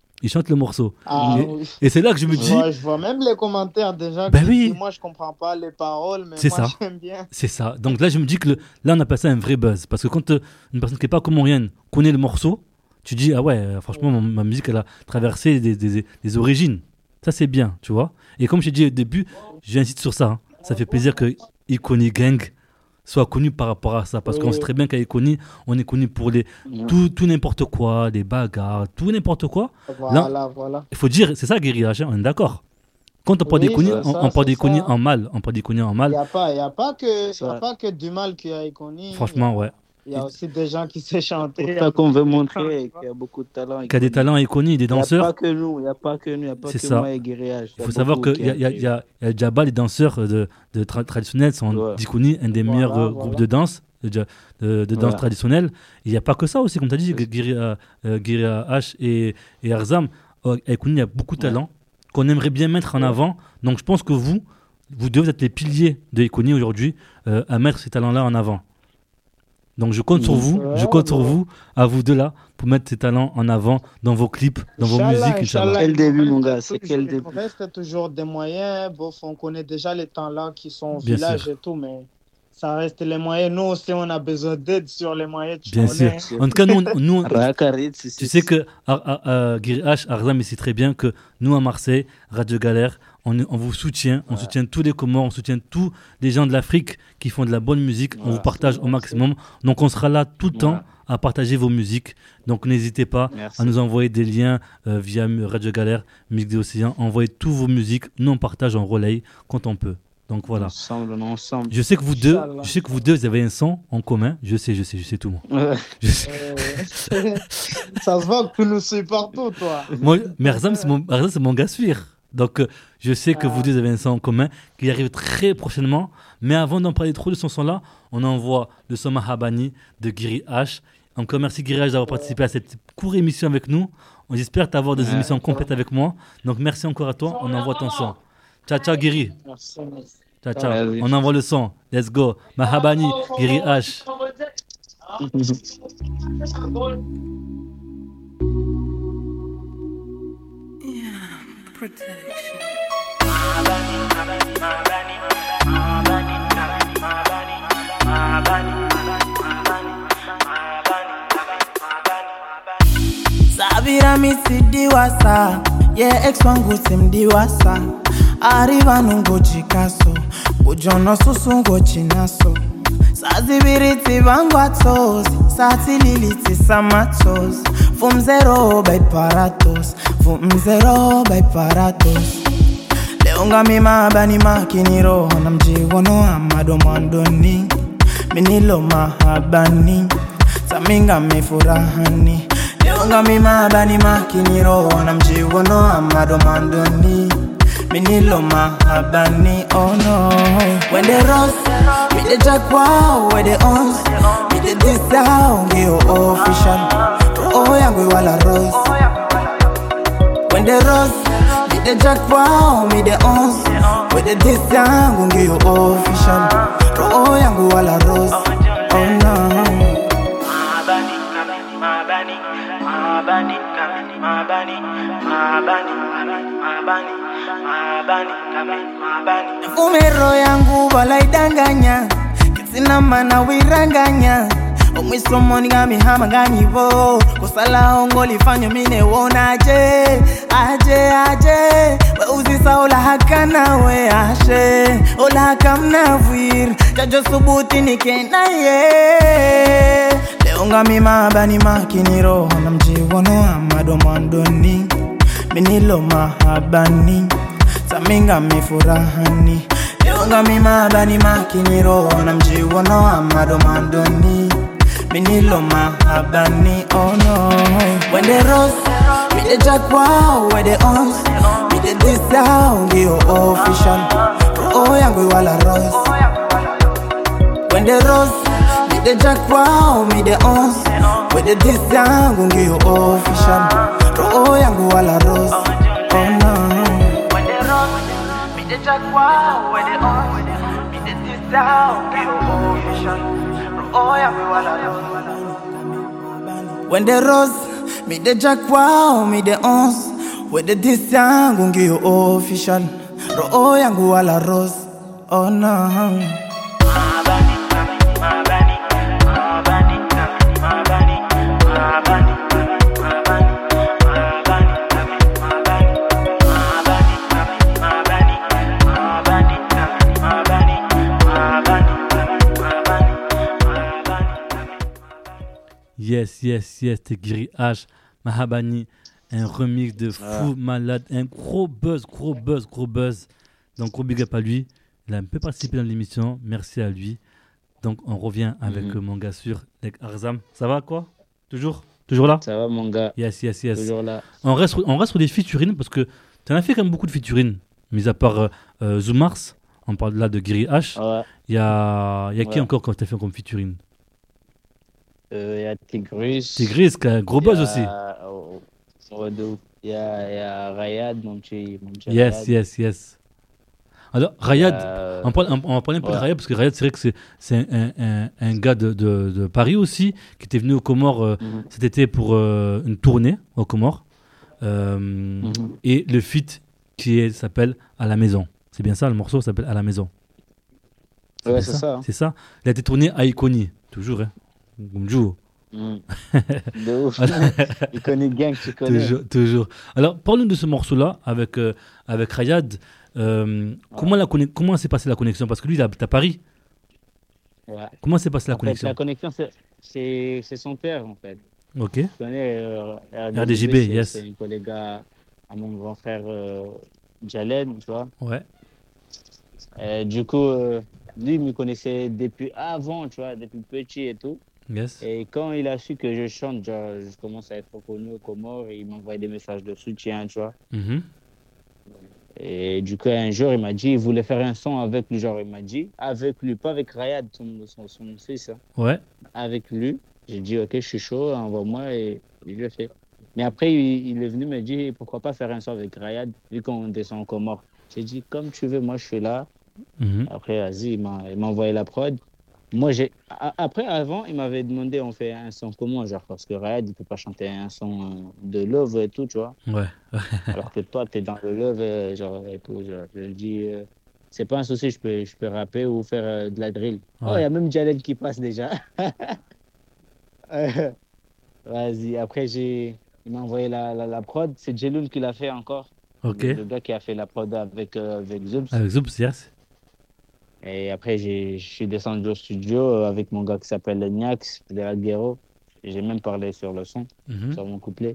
Et c'est là que je me dis... Je vois même les commentaires déjà. Moi, je comprends pas les paroles, mais moi, j'aime bien. C'est ça. Donc là, je me dis que là, on appelle ça un vrai buzz. Parce que quand une personne qui n'est pas comorienne connaît le morceau, tu dis, ah ouais, franchement, ma musique, elle a traversé des origines. Ça, c'est bien, tu vois. Et comme j'ai dit au début, j'insiste sur ça. Hein. Ça fait plaisir que Iconi Gang soit connu par rapport à ça. Parce qu'on sait très bien qu'à Iconi, on est connu pour tout n'importe quoi, des bagarres, tout n'importe quoi. Voilà. Il faut dire, c'est ça, Guérilla, on est d'accord. Quand on parle d'Iconi, on parle d'Iconi en mal. On parle d'Iconi en mal. Il n'y a pas que du mal qu'il y a Iconi. Franchement, ouais. Il y a aussi des gens qui savent chanter. C'est ça qu'on veut montrer, qu'il y a beaucoup de talents. Qu'il y a des talents Iconi, des danseurs. Il n'y a pas que moi et Guérilla. Il faut savoir qu'il y a Djaba, les danseurs traditionnels sont d'Iconi, un des meilleurs groupes de danse, de danse traditionnelle. Il n'y a pas que ça aussi, comme tu as dit, Guérilla H et Arzam. À Iconi, il y a beaucoup de talents qu'on aimerait bien mettre en avant. Donc je pense que vous devez être les piliers de Iconi aujourd'hui à mettre ces talents-là en avant. Donc je compte sur vous, à vous deux là, pour mettre ces talents en avant dans vos clips, dans vos musiques. Inch'Allah. Quel début, mon gars, c'est quel début. Il reste toujours des moyens. Bon, on connaît déjà les talents qui sont au Bien village sûr. et tout, mais ça reste les moyens. Nous aussi, on a besoin d'aide sur les moyens. Bien sûr. En tout cas, nous tu sais que Guiri H, Arzam, ici très bien que nous à Marseille, Radio Galère, on vous soutient, on soutient tous les Comores, on soutient tous les gens de l'Afrique qui font de la bonne musique, on vous partage au maximum. Donc on sera là tout le temps à partager vos musiques. Donc n'hésitez pas à nous envoyer des liens via Radio Galère, Musique des Océans, envoyez toutes vos musiques, nous on partage en relais quand on peut. Donc voilà. Ensemble, on est ensemble. Je sais que vous deux, Inch'Allah. vous avez un son en commun. Je sais tout moi. Ouais. Je sais. Ça se voit que tu nous suis partout, toi. Moi, mais Arzam, c'est mon gars sûr. Donc, je sais que vous deux avez un son en commun qui arrive très prochainement. Mais avant d'en parler trop de son son-là, on envoie le son Mahabani de Giri H. Encore merci Giri H d'avoir participé à cette courte émission avec nous. On espère t'avoir des émissions complètes avec moi. Donc, merci encore à toi. On envoie ton son. Ciao, ciao Giri. Merci. Ciao, ciao. Vas-y. On envoie le son. Let's go. Mahabani, Giri H. Sabira misidiwasa ye ex wangu simdiwasa arriva nungojikaso kujono susungo chinaso sazibiriti vangwatozi satililiti samatos fumzero by paratos fumzero by paratos leonga mimabani makiniro na mjigono amadomandoni minilo mahabani saminga mifurahani leonga mimabani makiniro na mjigono amadomandoni minilo mahabani. Oh no, when the rose with the jackpot, with the ons with the discount, you official. Oh yangu wala rose. When the rose with the jackpot, with the ons with the discount, you official. Oh yangu wala rose. Oh no. Fumero yangu walaidanganya kisina mana wiranganya omwisomoni ngami hama ganyivo kusala ongo lifanyo mine wona aje we uzisa ola hakana we ashe ola hakamna vir jajo subuti nikena ye leonga mimabani makiniro na mjiwono amadomandoni minilo mahabani saminga mifurahani leonga mimabani makiniro na mjiwono amadomandoni minilo mahabani. Oh no, when the rose with the jackpot, with the ons with the discount, you official. Oh yangu wala rose. When the rose with the jackpot, with the ons with the discount, you official. Oh yangu wala rose. Oh no. When the rose with the jackpot, with the ons with the discount, you official. Oh yangu wala rose. When the rose meet the jackpot, meet the ons with the discount, gungi you official. Oh yangu wala rose. Oh no. Yes, t'es Giri H, Mahabani, un remix de fou malade, un gros buzz. Donc gros big up à lui, il a un peu participé dans l'émission, merci à lui. Donc on revient avec mon gars sûr, avec Arzam. Ça va quoi? Toujours là? Ça va mon gars. Yes. Toujours là. On reste sur des featurines parce que tu en as fait quand même beaucoup de featurines, mis à part Zoomars, on parle là de Giri H. Ouais. Il y a qui encore quand tu as fait comme featurine? Il y a Tigris. Tigris, qui a un gros buzz aussi. Il y a Rayad, mon petit Yes. Alors, Rayad, on va parler un peu de Rayad, parce que Rayad, c'est vrai que c'est un gars de Paris aussi, qui était venu aux Comores cet été pour une tournée aux Comores. Et le feat s'appelle À la maison. C'est bien ça, le morceau s'appelle À la maison. Ouais, c'est ça. C'est ça. Il a été tourné à Iconi, toujours, hein. Bonjour. De ouf. Iconic Gang, tu connais. Toujours. Alors, parle-nous de ce morceau-là avec Rayad. Comment s'est passée la connexion? Parce que lui, il habite à Paris. Ouais. Comment s'est passée la connexion? La connexion, c'est son père, en fait. Ok. Tu connais RDJB, yes. C'est un collègue à mon grand frère Jalen, tu vois. Ouais. Du coup, lui, il me connaissait depuis avant, tu vois, depuis petit et tout. Yes. Et quand il a su que je chante, genre, je commence à être reconnu aux Comores, et il m'envoyait des messages de soutien, tu vois. Et du coup, un jour, il m'a dit, il voulait faire un son avec lui. Genre, il m'a dit, avec lui, pas avec Rayad, son fils. Hein. Ouais. Avec lui. J'ai dit, ok, je suis chaud, envoie-moi, et il le fait. Mais après, il est venu me dire, pourquoi pas faire un son avec Rayad, vu qu'on descend en Comores. J'ai dit, comme tu veux, moi, je suis là. Après, vas-y, il m'a envoyé la prod. Moi, après, avant, il m'avait demandé, on fait un son comment, genre, parce que Rayad, il peut pas chanter un son de love et tout, tu vois. Ouais. Alors que toi, t'es dans le love, genre, et tout. Genre, je lui dis, c'est pas un souci, je peux rapper ou faire de la drill. Ouais. Oh, il y a même Jalel qui passe déjà. Vas-y, après, il m'a envoyé la prod. C'est Jeloun qui l'a fait encore. Ok. Le gars qui a fait la prod avec Zoops. Avec Zoops, yes. Et après, je suis descendu au studio avec mon gars qui s'appelle Niax, de Aguero. J'ai même parlé sur le son, sur mon couplet.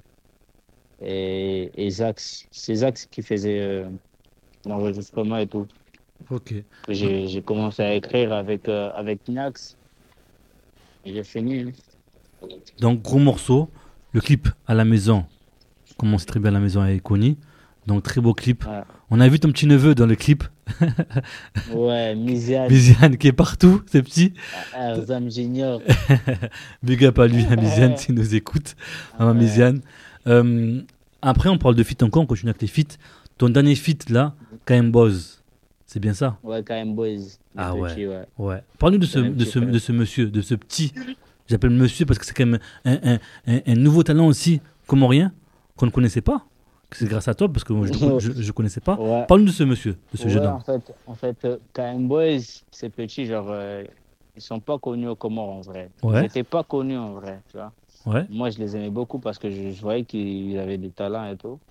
Et Zax, c'est Zax qui faisait l'enregistrement et tout. Ok. J'ai commencé à écrire avec Niax. Et j'ai fini. Donc, gros morceau. Le clip à la maison. Commence très bien à la maison avec Kony. Donc, très beau clip. Ouais. On a vu ton petit neveu dans le clip. Ouais, Miziane. Miziane qui est partout, c'est petit. Arzam Junior. Big up à lui, à Miziane, s'il nous écoute. Maman Miziane. Après, on parle de feat encore, on continue avec les feats. Ton dernier feat là, KM Boys, c'est bien ça? Ouais, KM Boys. Ah petit, ouais. Parle-nous de ce monsieur, de ce petit. J'appelle monsieur parce que c'est quand même un nouveau talent aussi, comorien, qu'on ne connaissait pas. C'est grâce à toi parce que moi, je ne connaissais pas. Ouais. Parle-nous de ce monsieur, de ce jeune homme. En fait, KM Boys, c'est petit, genre, ils sont pas connus aux Comores en vrai. Ouais. Ils n'étaient pas connus en vrai, tu vois. Ouais. Moi, je les aimais beaucoup parce que je voyais qu'ils avaient du talent et tout.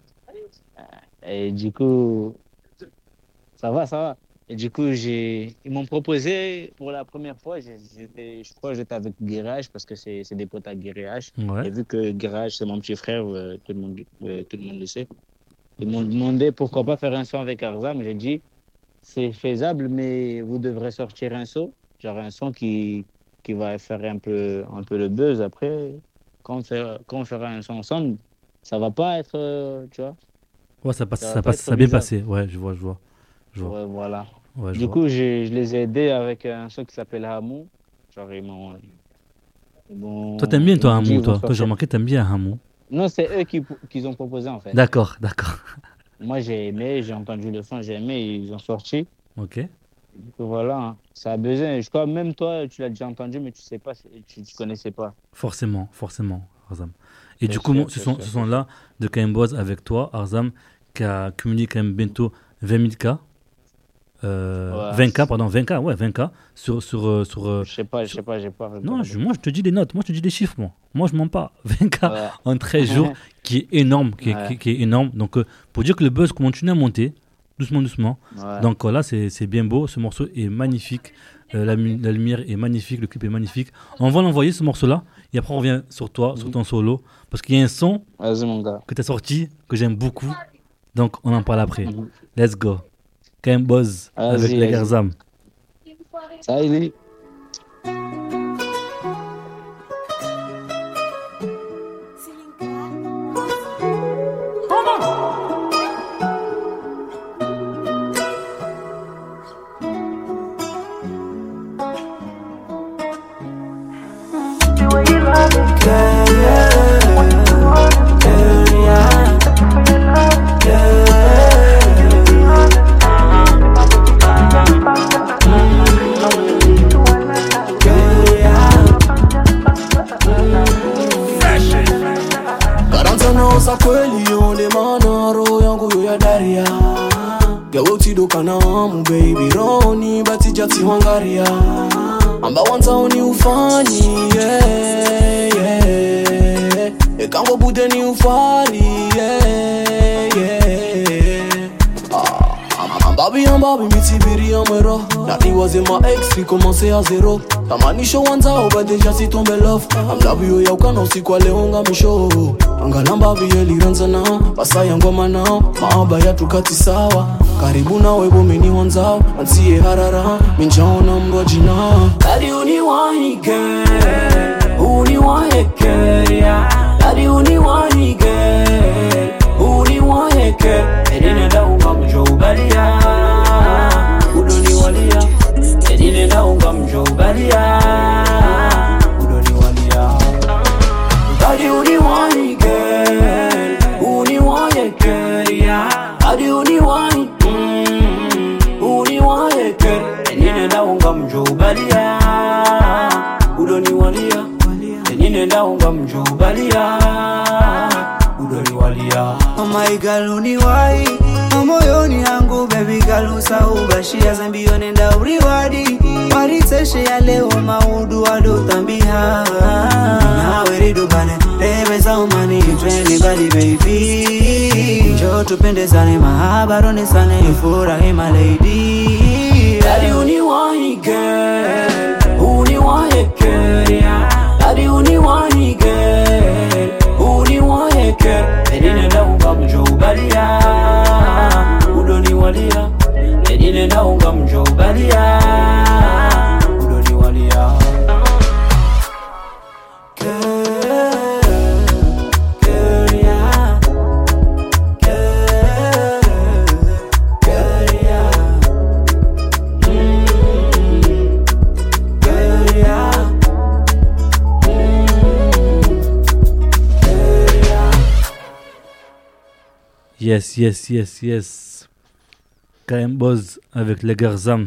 Et du coup, ça va. Et du coup, ils m'ont proposé pour la première fois, je crois que j'étais avec Guérage parce que c'est des potes à Guérage. Ouais. Et vu que Guérage, c'est mon petit frère, tout le monde le sait. Ils m'ont demandé pourquoi pas faire un son avec Arzam. J'ai dit, c'est faisable, mais vous devrez sortir un son, genre un son qui va faire un peu le buzz. Après, quand on fera un son ensemble, ça va pas être, tu vois. Ouais, ça a bien passé. Ouais, je vois. Ouais, voilà. Ouais, du coup, je les ai aidés avec un son qui s'appelle Hamou. Genre, ils m'ont... Toi, t'aimes bien, toi, Hamou, toi. Toi, j'ai remarqué, t'aimes bien Hamou. Non, c'est eux qui ont proposé, en fait. D'accord. Moi, j'ai aimé, j'ai entendu le son, j'ai aimé, ils ont sorti. Ok. Du coup, voilà, hein. Ça a besoin. Je crois même toi, tu l'as déjà entendu, mais tu sais pas, tu connaissais pas. Forcément, Arzam. Et du coup, ce son-là de KM Boys avec toi, Arzam, qui a cumulé quand même bientôt 20 000 cas. 20K, pardon, 20K sur je sais pas, j'ai pas. Non, moi je te dis les notes, moi je te dis les chiffres, moi je mens pas. 20K en 13 jours, qui est énorme, qui est énorme. Donc pour dire que le buzz continue à monter, doucement. Ouais. Donc là c'est bien beau, ce morceau est magnifique, la lumière est magnifique, le clip est magnifique. On va l'envoyer ce morceau-là, et après on revient sur toi, sur ton solo, parce qu'il y a un son que tu as sorti, que j'aime beaucoup, donc on en parle après. Let's go. KM Boys avec les Arzam. Ça y est. Za kweli yonde manaro yangu ya daria Gawoti do kanamu baby roni bati jati wangaria Amba wantaoni ufanyi Ekango bude ni ufari Babi and Babi, Mitibiri and Mero. Daddy was in my ex, puis commencé à zéro. Tamanisho wanza, oba déjà si tombe love. Amlabi yo yauka no si kwa leonga misho. Angalamba viyeli ranzana, basa ya ngoma nao. Maaba ya tukati sawa. Karibu na webo mini wanzao. Ansiye harara, minjaona mrojina. Daddy uniwahi girl, uniwahi girl, yeah. Daddy uniwahi girl, uniwahi girl. Edine da unga mjobalia, udoni walia. Edine da unga mjobalia, udoni walia. Daddy uniwahi girl, uniwahi girl, yeah. Daddy uniwahi, uniwahi girl. Edine da unga mjobalia, udoni walia. Edine da unga mjobalia, udoni walia. Oh my girl uniwahi, moyoni yangu baby girl usaubashia zambio nenda uriwadi. Wariteshe ya leo maudu wadotambia. Nawe ridubane, lebe umani twende bali baby. Njoo tupendezane mahabarone sane furahi my lady. Daddy uniwahi girl, uniwahi girl, yeah. Daddy uniwahi girl, uniwahi girl. Edine da unga mjobalia, udoni walia. Edine da unga mjobalia, udoni walia. Yes, yes, yes, yes. KM Boz avec les Garzam.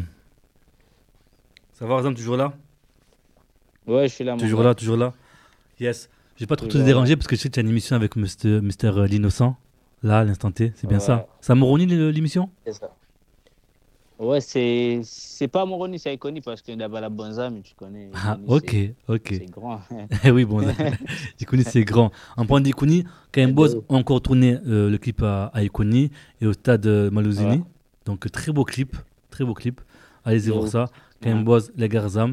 Ça va, Garzam, toujours là? Ouais, je suis là. Toujours là, toujours là. Yes. Je vais pas trop te déranger parce que je sais que tu as une émission avec Mr. L'Innocent. Là, à l'instant T, c'est bien ça. Ça Moroni l'émission? C'est ça. Ouais, c'est pas Moroni, c'est Iconi parce que d'abord la Bonza, mais tu connais. Ah, ok. C'est grand. Oui, Bonza. Iconi, c'est grand. En parlant d'Iconi, KM Boz a encore tourné le clip à Iconi et au stade Maluzini. Ouais. Donc, très beau clip. Très beau clip. Allez-y voir ça. KM Boz, les Garzam.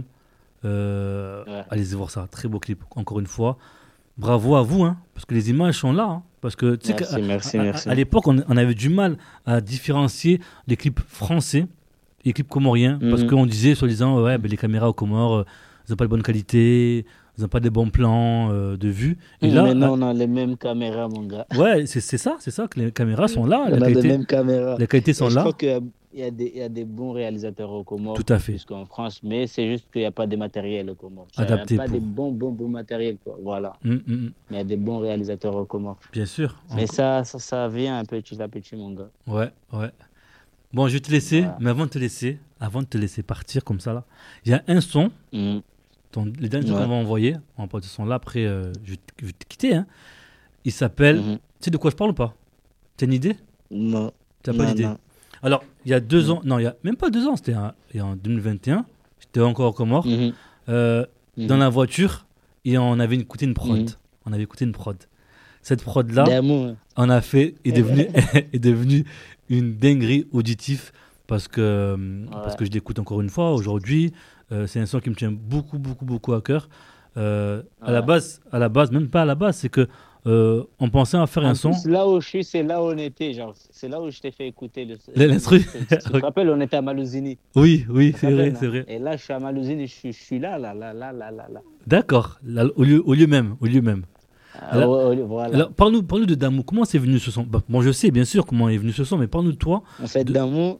Allez-y voir ça. Très beau clip, encore une fois. Bravo à vous, hein, parce que les images sont là. Hein, parce que tu sais merci. À l'époque, on avait du mal à différencier les clips français et les clips comoriens. Parce qu'on disait, soi-disant, ouais, ben, les caméras aux Comores, elles n'ont pas de bonne qualité, elles n'ont pas de bons plans de vue. Et là, maintenant, on a les mêmes caméras, mon gars. Ouais, c'est ça que les caméras sont là. On a les mêmes caméras. Les qualités sont là. Je crois qu'il y a des bons réalisateurs aux Comores. Tout à fait. Jusqu'en France, mais c'est juste qu'il n'y a pas de matériel aux Comores. Adapté. Il n'y a pas de bons matériels, quoi. Voilà. Mais il y a des bons réalisateurs aux Comores. Bien sûr. Mais ça vient un petit à petit, mon gars. Ouais. Bon, je vais te laisser, mais avant de te laisser partir comme ça, là, il y a un son, les derniers sons qu'on va envoyer, on va parler de ce son là, après je vais te quitter, hein. Il s'appelle, tu sais de quoi je parle ou pas? Tu as une idée? Non. Tu n'as pas d'idée? Alors, il y a 2 ans, non, il y a même pas 2 ans, c'était en 2021, j'étais encore aux Comores, dans la voiture, et on avait écouté une prod. On avait écouté une prod. Cette prod-là, on a fait, est devenue une dinguerie auditive parce que je l'écoute encore une fois aujourd'hui. C'est un son qui me tient beaucoup à cœur. À la base, même pas à la base, c'est que on pensait à faire un son. Là où je suis, c'est là où on était. Genre, c'est là où je t'ai fait écouter l'instru. Tu te rappelles, on était à Maluzini. Oui, c'est vrai. Et là, je suis à Maluzini, je suis là. D'accord, au lieu même. Voilà. Alors, parle-nous de Damou. Comment c'est venu ce son? Bon, je sais bien sûr comment est venu ce son, mais parle-nous de toi. En fait, Damou,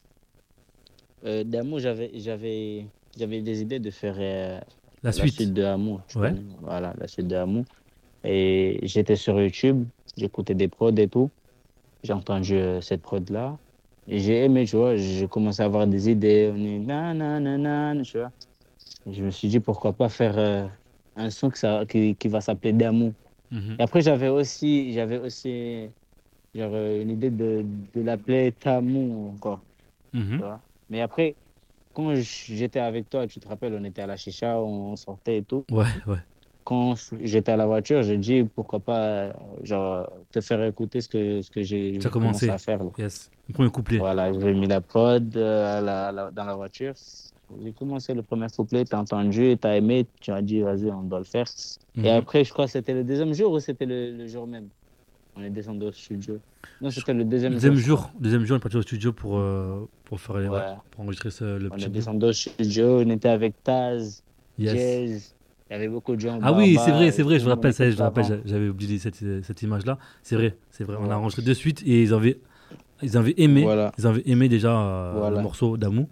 j'avais des idées de faire la suite de Amour. Voilà, la suite de Amour. Et j'étais sur YouTube, j'écoutais des prods et tout. J'ai entendu cette prod-là. Et j'ai aimé, tu vois. J'ai commencé à avoir des idées. On est nanana, tu vois. Et je me suis dit, pourquoi pas faire un son qui va s'appeler Damou. Et après, j'avais aussi genre, une idée de l'appeler Tamou encore. Tu vois. Mais après, quand j'étais avec toi, tu te rappelles, on était à la chicha, on sortait et tout. Ouais. quand j'étais à la voiture, j'ai dit pourquoi pas genre, te faire écouter ce que j'ai Tu as commencé commencé. à faire. Là. Yes. Le premier couplet. Voilà, j'ai mis la prod dans la voiture. J'ai commencé le premier couplet, t'as entendu, t'as aimé, tu as dit vas-y, on doit le faire. Et après, je crois que c'était le deuxième jour ou c'était le jour même. On est descendu au studio. Non, c'était le deuxième jour. Deuxième jour, on est parti au studio pour faire pour enregistrer le On petit est bout. descendu au studio, on était avec Taz, Yes. Jazz, il y avait beaucoup de gens. Ah oui, Baba, c'est vrai, je me rappelle, tout le monde était j'avais oublié cette image-là. C'est vrai. On Ouais. a enregistré de suite et ils avaient aimé, Voilà. ils avaient aimé déjà le Voilà. morceau d'Amou.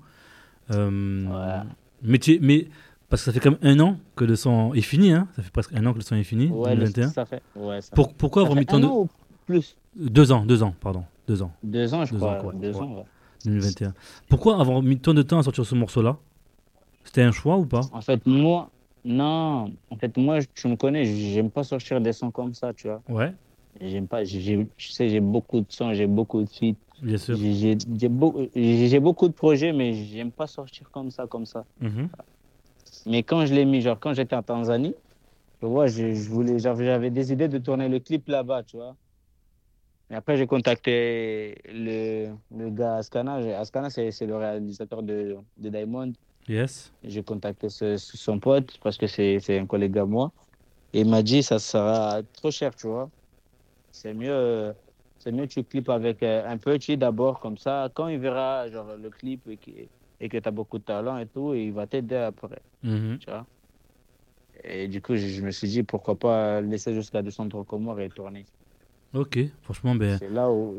Mais parce que ça fait quand même 1 an que le son est fini, hein. Ça fait presque 1 an que le son est fini, Ouais, 2021. ça fait. Ouais, Pourquoi avoir mis tant de... ou plus 2 ans, pardon. 2 ans. 2 ans, je crois. quoi. 2 ans, ouais. 2021. Pourquoi avoir mis tant de temps à sortir ce morceau-là? C'était un choix ou pas? En fait, moi, non. En fait, moi, tu me connais, j'aime pas sortir des sons comme ça, tu vois. Ouais, J'aime pas. Tu sais, j'ai beaucoup de sons, j'ai beaucoup de feats. bien sûr. J'ai beaucoup de projets, mais j'aime pas sortir comme ça. Mhm. Mais quand je l'ai mis, genre, quand j'étais en Tanzanie, tu vois, j'avais des idées de tourner le clip là-bas, tu vois. Et après, j'ai contacté le gars Askana. Askana, c'est le réalisateur de Diamond. Yes. J'ai contacté son pote parce que c'est un collègue à moi. Et il m'a dit, ça sera trop cher, tu vois. C'est mieux tu clips avec un petit d'abord, comme ça. Quand il verra genre, le clip et que tu as beaucoup de talent et tout, il va t'aider après. Mhm. Tu vois. Et du coup, je me suis dit, pourquoi pas laisser jusqu'à descendre au Comores et tourner. Ok, franchement, ben. C'est là où...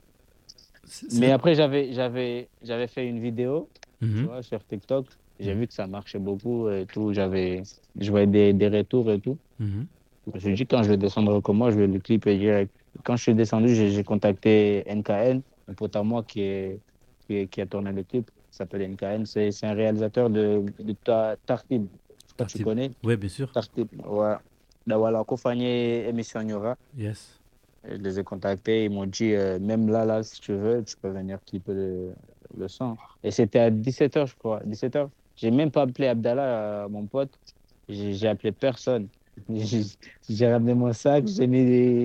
Mais après, j'avais fait une vidéo, tu vois, sur TikTok. J'ai vu que ça marchait beaucoup et tout. Je voyais des retours et tout. Mhm. Je me suis dit, quand je vais descendre au Comores, je vais le clip direct. Quand je suis descendu, j'ai contacté NKN, un pote à moi qui a tourné le clip. Il s'appelle NKN. C'est un réalisateur de Tartib. Tu connais? Oui, bien sûr. Tartib, ouais. Voilà, accompagné émission Nyora. Yes. Je les ai contactés, ils m'ont dit, même là, si tu veux, tu peux venir clipper le son. Et c'était à 17h, je crois. 17h. J'ai même pas appelé Abdallah, mon pote. J'ai appelé personne. J'ai ramené mon sac, j'ai mis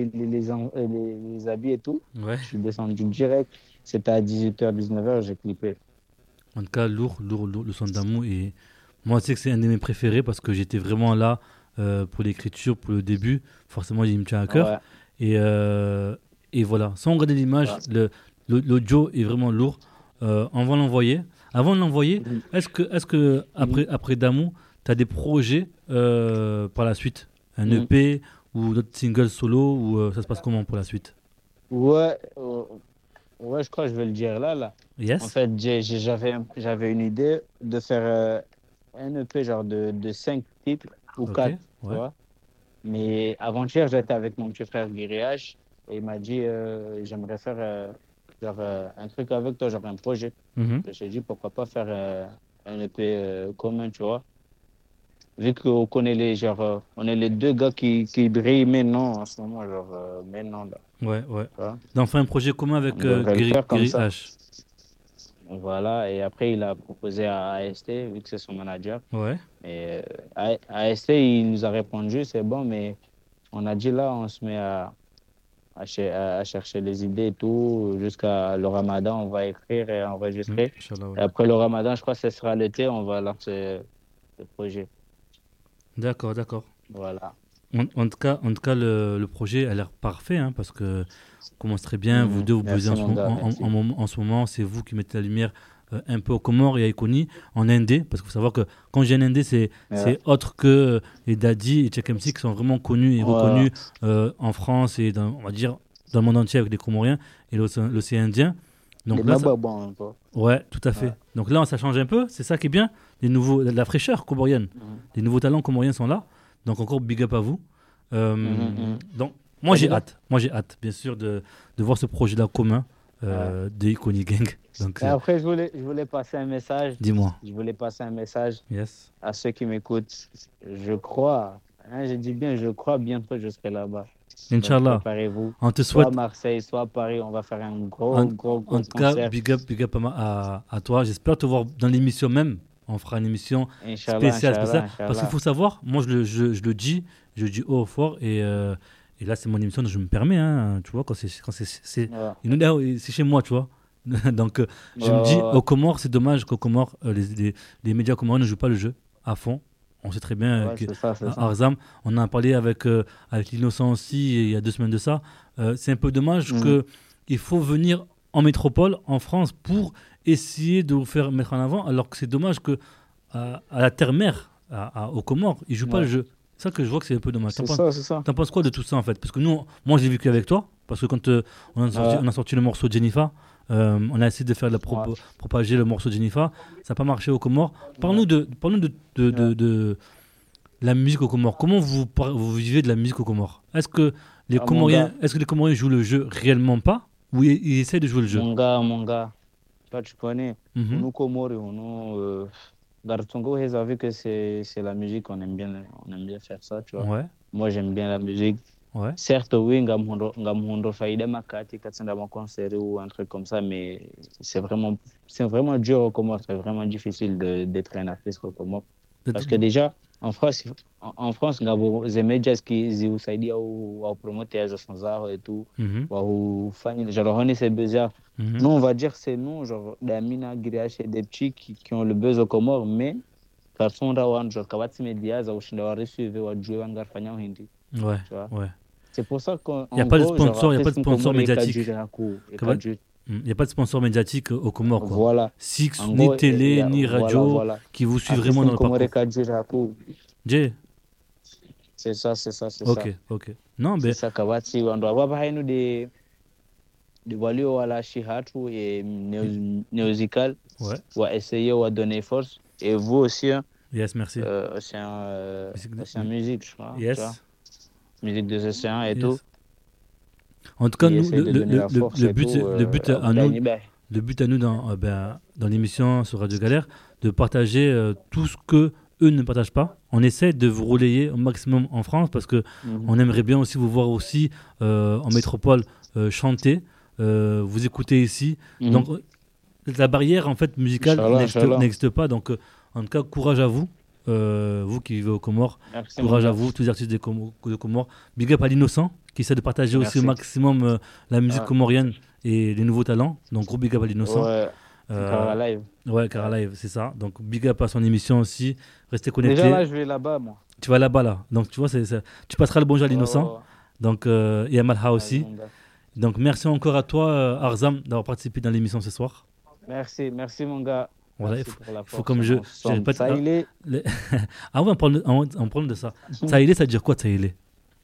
les habits et tout. Ouais. Je suis descendu direct. C'était à 18h, 19h, j'ai clippé. En tout cas, lourd, le son d'Amou. Et moi, je sais que c'est un de mes préférés parce que j'étais vraiment là pour l'écriture, pour le début. Forcément, il me tient à cœur. Ouais. Et voilà, sans regarder l'image, l'audio est vraiment lourd. On va l'envoyer. Avant de l'envoyer, est-ce que après Damou, tu as des projets par la suite? Un EP ou d'autres singles solo ou ça se passe comment pour la suite? Ouais, je crois que je vais le dire là. Yes. En fait, j'avais une idée de faire un EP genre de 5 titres ou 4, tu vois. Mais avant-hier, j'étais avec mon petit frère Guiriage et il m'a dit j'aimerais faire un truc avec toi, genre un projet. J'ai dit pourquoi pas faire un EP commun, tu vois. Vu qu'on connaît on est les deux gars qui brillent maintenant en ce moment, maintenant là. Ouais. Donc, faire un projet commun avec Guiriage. Voilà, et après il a proposé à AST, vu que c'est son manager. Ouais. Et AST, il nous a répondu, c'est bon, mais on a dit là, on se met à chercher les idées et tout. Jusqu'à le Ramadan, on va écrire et enregistrer. Et après le Ramadan, je crois que ce sera l'été, on va lancer le projet. D'accord. Voilà. En tout cas, le projet a l'air parfait, hein, parce que vous commencez très bien, vous deux, vous bossez en ce moment, c'est vous qui mettez la lumière un peu aux Comores et à Iconi, en indé, parce qu'il faut savoir que quand j'ai un indé, c'est autre que les Daddy et Check MC qui sont vraiment connus et reconnus en France et on va dire dans le monde entier avec les Comoriens et l'océan Indien. Donc là, ouais, tout à fait. Donc là, ça change un peu, c'est ça qui est bien, de la fraîcheur comorienne. Les nouveaux talents comoriens sont là. Donc encore big up à vous. Donc moi j'ai hâte, bien sûr, de voir ce projet-là commun de Iconi Gang. Donc, et après je voulais passer un message. Dis-moi. Je voulais passer un message yes. à ceux qui m'écoutent. Je crois, je dis bien, je crois bientôt je serai là-bas. Inch'Allah. Préparez-vous. On te souhaite. Soit Marseille, soit Paris, on va faire un gros en tout concert. Cas, big up à toi. J'espère te voir dans l'émission même. On fera une émission Inch'Allah, spéciale. Inch'Allah. Parce qu'il faut savoir, moi je le dis haut et fort, et là c'est mon émission, donc je me permets, hein, tu vois, quand c'est c'est chez moi, tu vois. Donc je me dis, aux Comores, c'est dommage qu'aux Comores, les médias comoriens ne jouent pas le jeu à fond. On sait très bien c'est ça. Arzam, on en a parlé avec l'Innocent aussi il y a 2 semaines de ça. C'est un peu dommage qu'il faut venir en métropole, en France, pour essayer de vous faire mettre en avant, alors que c'est dommage que à la terre-mère, aux Comores, ils ne jouent pas le jeu. C'est ça que je vois que c'est un peu dommage. C'est ça. T'en penses quoi de tout ça en fait? Parce que moi je l'ai vécu avec toi, parce que quand on a sorti le morceau de Jennifer, on a essayé de faire propager le morceau de Jennifer, ça n'a pas marché aux Comores. Parle-nous de la musique aux Comores. Comment vous vivez de la musique aux Comores? Est-ce que les Comoriens jouent le jeu réellement pas, ou ils essaient de jouer le jeu? Mon gars, toi tu connais, nous Comoriens, nous Gartongo, ils ont vu que c'est la musique, on aime bien faire ça, tu vois. Ouais. Moi j'aime bien la musique. Ouais. Certes, oui, ngamundo faïda makati katsenda ma concert ou un truc comme ça, mais c'est vraiment dur au Comores, c'est vraiment difficile d'être un artiste au Comores. Parce que déjà, en France, les médias qui ont essayé de promouvoir les chansons et tout, ou faire, genre, on est ces besoins. Nous, on va dire c'est nous, genre, des Amina, Giriach et des petits qui ont le buzz au Comores, mais quand on a genre, quand on a médias, on a reçu, on a joué, on a fait un hindi. Ouais. C'est pour ça qu'il n'y a pas de sponsor médiatique. Il n'y a pas de sponsor médiatique aux Comores. Quoi. Voilà. Six, ni télé, ni radio qui vous suivent vraiment dans le parcours. Jay. C'est ça. Ok. Non, mais... C'est ça, Kawati. On doit avoir des valeurs à la chihatu et musical. Ouais. On va essayer de donner force. Et vous aussi. Yes, merci. C'est en musique, je crois. Yes. Musique des océans et tout. En tout cas, nous, le but à nous dans l'émission sur Radio Galère, de partager tout ce que eux ne partagent pas. On essaie de vous relayer au maximum en France parce que on aimerait bien aussi vous voir aussi en métropole chanter, vous écouter ici. Donc la barrière en fait musicale n'existe pas. Donc en tout cas, courage à vous. Vous qui vivez aux Comores, courage à vous, tous les artistes de Comores. Big up à l'Innocent qui essaie de partager aussi au maximum la musique comorienne et les nouveaux talents. Donc gros big up à l'Innocent. Cara Live. Ouais, Cara Live, c'est ça. Donc big up à son émission aussi. Restez connectés. Déjà là, je vais là-bas, moi. Tu vas là-bas là. Donc tu vois, tu passeras le bonjour à l'Innocent. Donc et à Malha aussi. Donc merci encore à toi, Arzam, d'avoir participé dans l'émission ce soir. Merci mon gars. Voilà, il faut comme je pas Ah ouais, on parle de ça. Tsaïlé, ça veut dire quoi, Tsaïlé?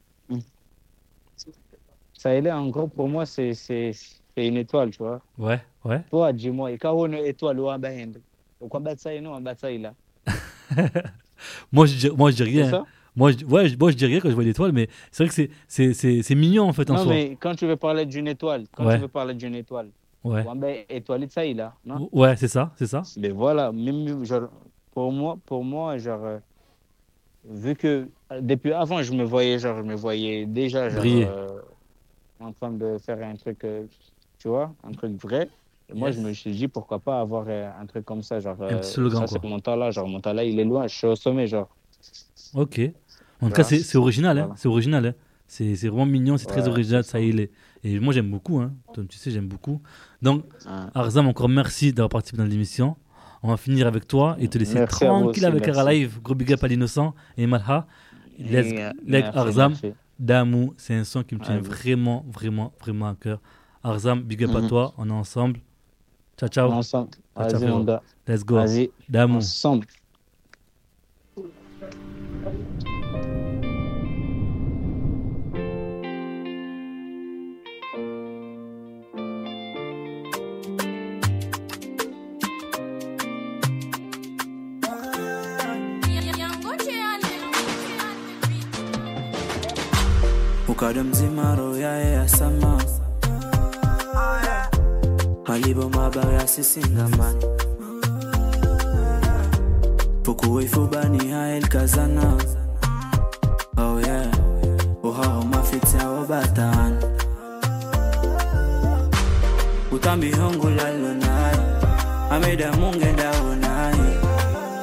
Tsaïlé, en gros, pour moi, c'est une étoile, tu vois. Ouais. Toi, dis-moi, quand on est étoile, on va on Tsaïla. Moi, je dis rien. Moi, je dis rien quand je vois l'étoile, mais c'est vrai que c'est mignon, en fait, en soi. Non, mais quand tu veux parler d'une étoile, ouais. Étoile de Saïla, non? Ouais, c'est ça. Mais voilà, même genre pour moi genre vu que depuis avant je me voyais déjà genre en train de faire un truc tu vois, un truc vrai. Et moi je me suis dit pourquoi pas avoir un truc comme ça genre un petit slogan, ça c'est mon talent il est loin, je suis au sommet genre. OK. En tout cas, c'est original hein, c'est original hein. C'est vraiment mignon, c'est très original, ça il est. Et moi j'aime beaucoup, hein. Comme tu sais, j'aime beaucoup. Donc, Arzam, encore merci d'avoir participé dans l'émission. On va finir avec toi et te laisser tranquille avec Cara Live. Gros big up à l'Innocent et Malha. Arzam, Damou, c'est un son qui me tient vraiment à cœur. Arzam, big up à toi, on est ensemble. Ciao. On est ensemble. Vas-y, mon gars. Let's go. Vas-y. Damou. Ensemble. Ukada mzima roho ya sama Malibo mabaya sisingamani Fukuwe fubani hael kazana Oh yeah Uhaho mafita wabatan Utambi hongu lalo nai Ameda munge dao nai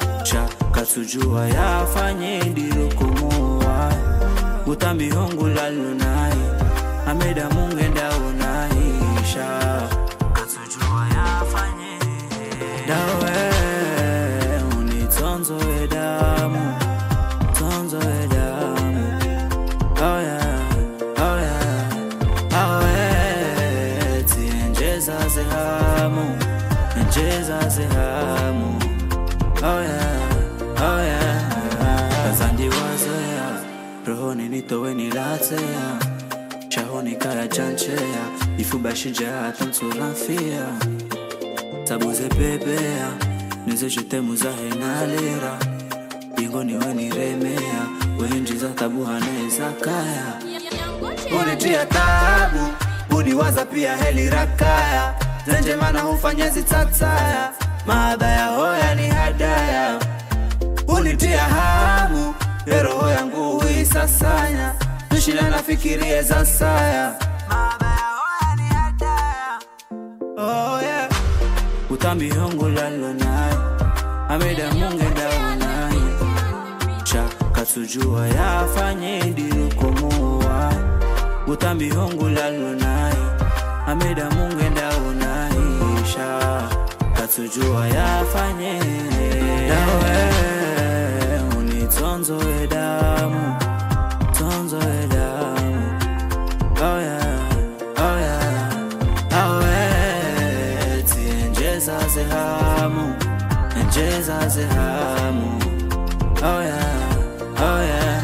katujua yafanye ndilo kumuwa utambi hongu lalunai ameda mungenda unaisha katujua yafanye dawe unitonzo edamu tonzo edamu oh yeah oh yeah oh yeah tienjeza zehamu enjeza zehamu oh yeah oh yeah kazandi wazea rohoni nitowe nilatea shahoni kaya chanchea ifubashija tanturafia tabuze bebea nize jetemu zahe nalira bingoni weni remea wenjiza tabu haneza kaya unitia tabu udiwaza pia heli rakaya zenje mana hufanya zitataya maadhaya hoya ni hadaya unitia hamu roho yangu huisasanya nishila nafikirie za saya maadhaya hoya ni hadaya oh yeah utambi hongu lalonai ameda mungenda unai cha katujua yafanye ndilo kumuwa utambi hongu lalonai ameda mungenda unaisha katujua yafanye dawe unitonzo edamu tonzo edamu oh yeah oh yeah oh yeah tienjeza zehamu enjeza zehamu oh yeah oh yeah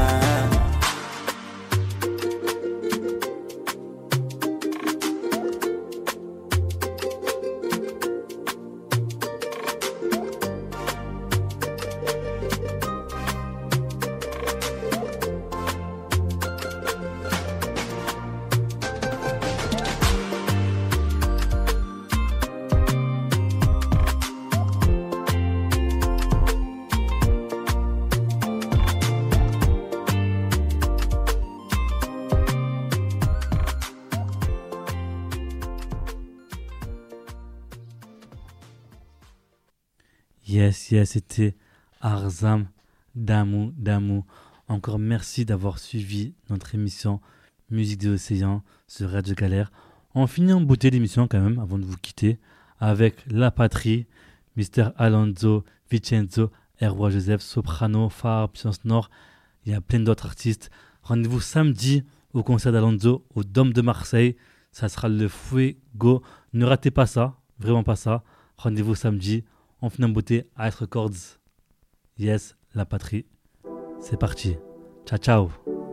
Yes, c'était Arzam Damou. Encore merci d'avoir suivi notre émission Musique des Océans sur Radio Galère. On finit en beauté l'émission quand même avant de vous quitter avec La Patrie, Mr. Alonso, Vincenzo, Erwa Joseph, Soprano, Far, Puissance Nord. Il y a plein d'autres artistes. Rendez-vous samedi au concert d'Alonso au Dôme de Marseille. Ça sera le Fuego. Ne ratez pas ça, vraiment pas ça. Rendez-vous samedi. On finit en beauté à Ice Records. Yes, La Patrie. C'est parti. Ciao, ciao.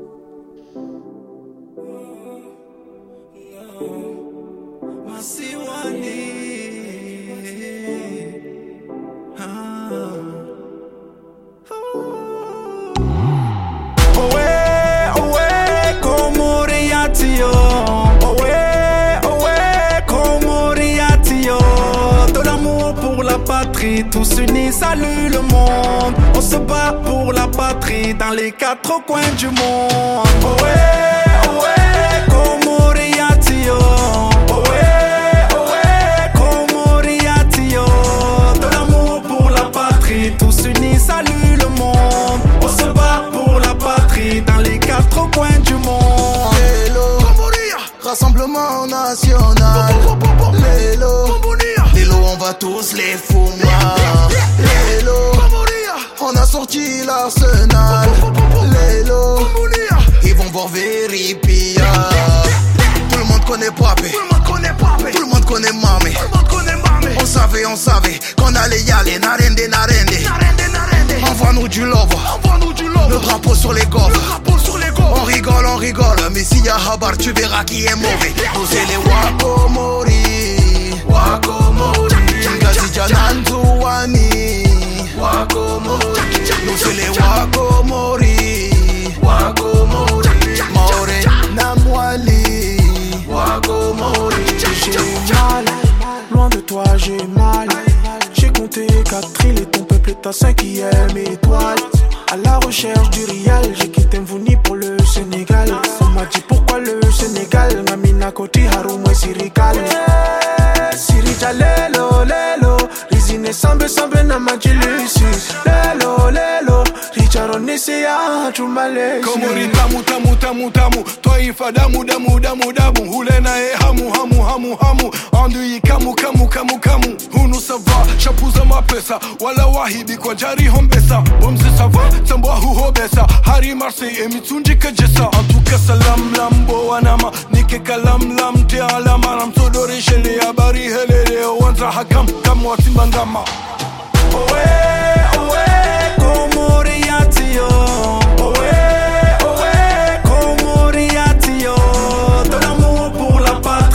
Tous unis, salut le monde. On se bat pour la patrie dans les quatre coins du monde. Komoriatio. Komoriatio. De l'amour pour la patrie. Tous unis, salut le monde. On se bat pour la patrie dans les quatre coins du monde. Lélo, Rassemblement national. Lélo, on va tous les foumoirs. Lélo, on a sorti l'arsenal. Lélo, ils vont voir Veripia. Tout le monde connaît Papé, tout le monde connaît Mamé. On savait qu'on allait y aller. Narende. Envoie-nous du love, le drapeau sur les gaufres. On rigole, mais s'il y a Habar, tu verras qui est mauvais. Nous c'est les Wakomori. Ngazija Nanzuani. Nous c'est les Wakomori. Maore Namwali. J'ai mal, loin de toi j'ai mal. J'ai compté 4 îles et ton peuple est à 5e étoile. À la recherche du rial, j'ai quitté Mvouni pour le Sénégal. On m'a dit pourquoi le Sénégal. Ngamina Koti Haroumwe Sirikal. Sirija lelo, zine sambe sambe na majilisi lelo lelo richaro nisia tumale komori tamu tamu tamu tamu toifa damu damu damu damu hulena e hamu hamu hamu hamu andui kamu kamu kamu kamu hunu sava shapuza mapesa wala wahibi kwa jari hombesa bomzi sava tambwa huhobesa hari marseille emitsunji kajesa antuka salam lambo wanama nike kalam lam te alama namtodore shele habari helele wanza hakam kam watimbangama owe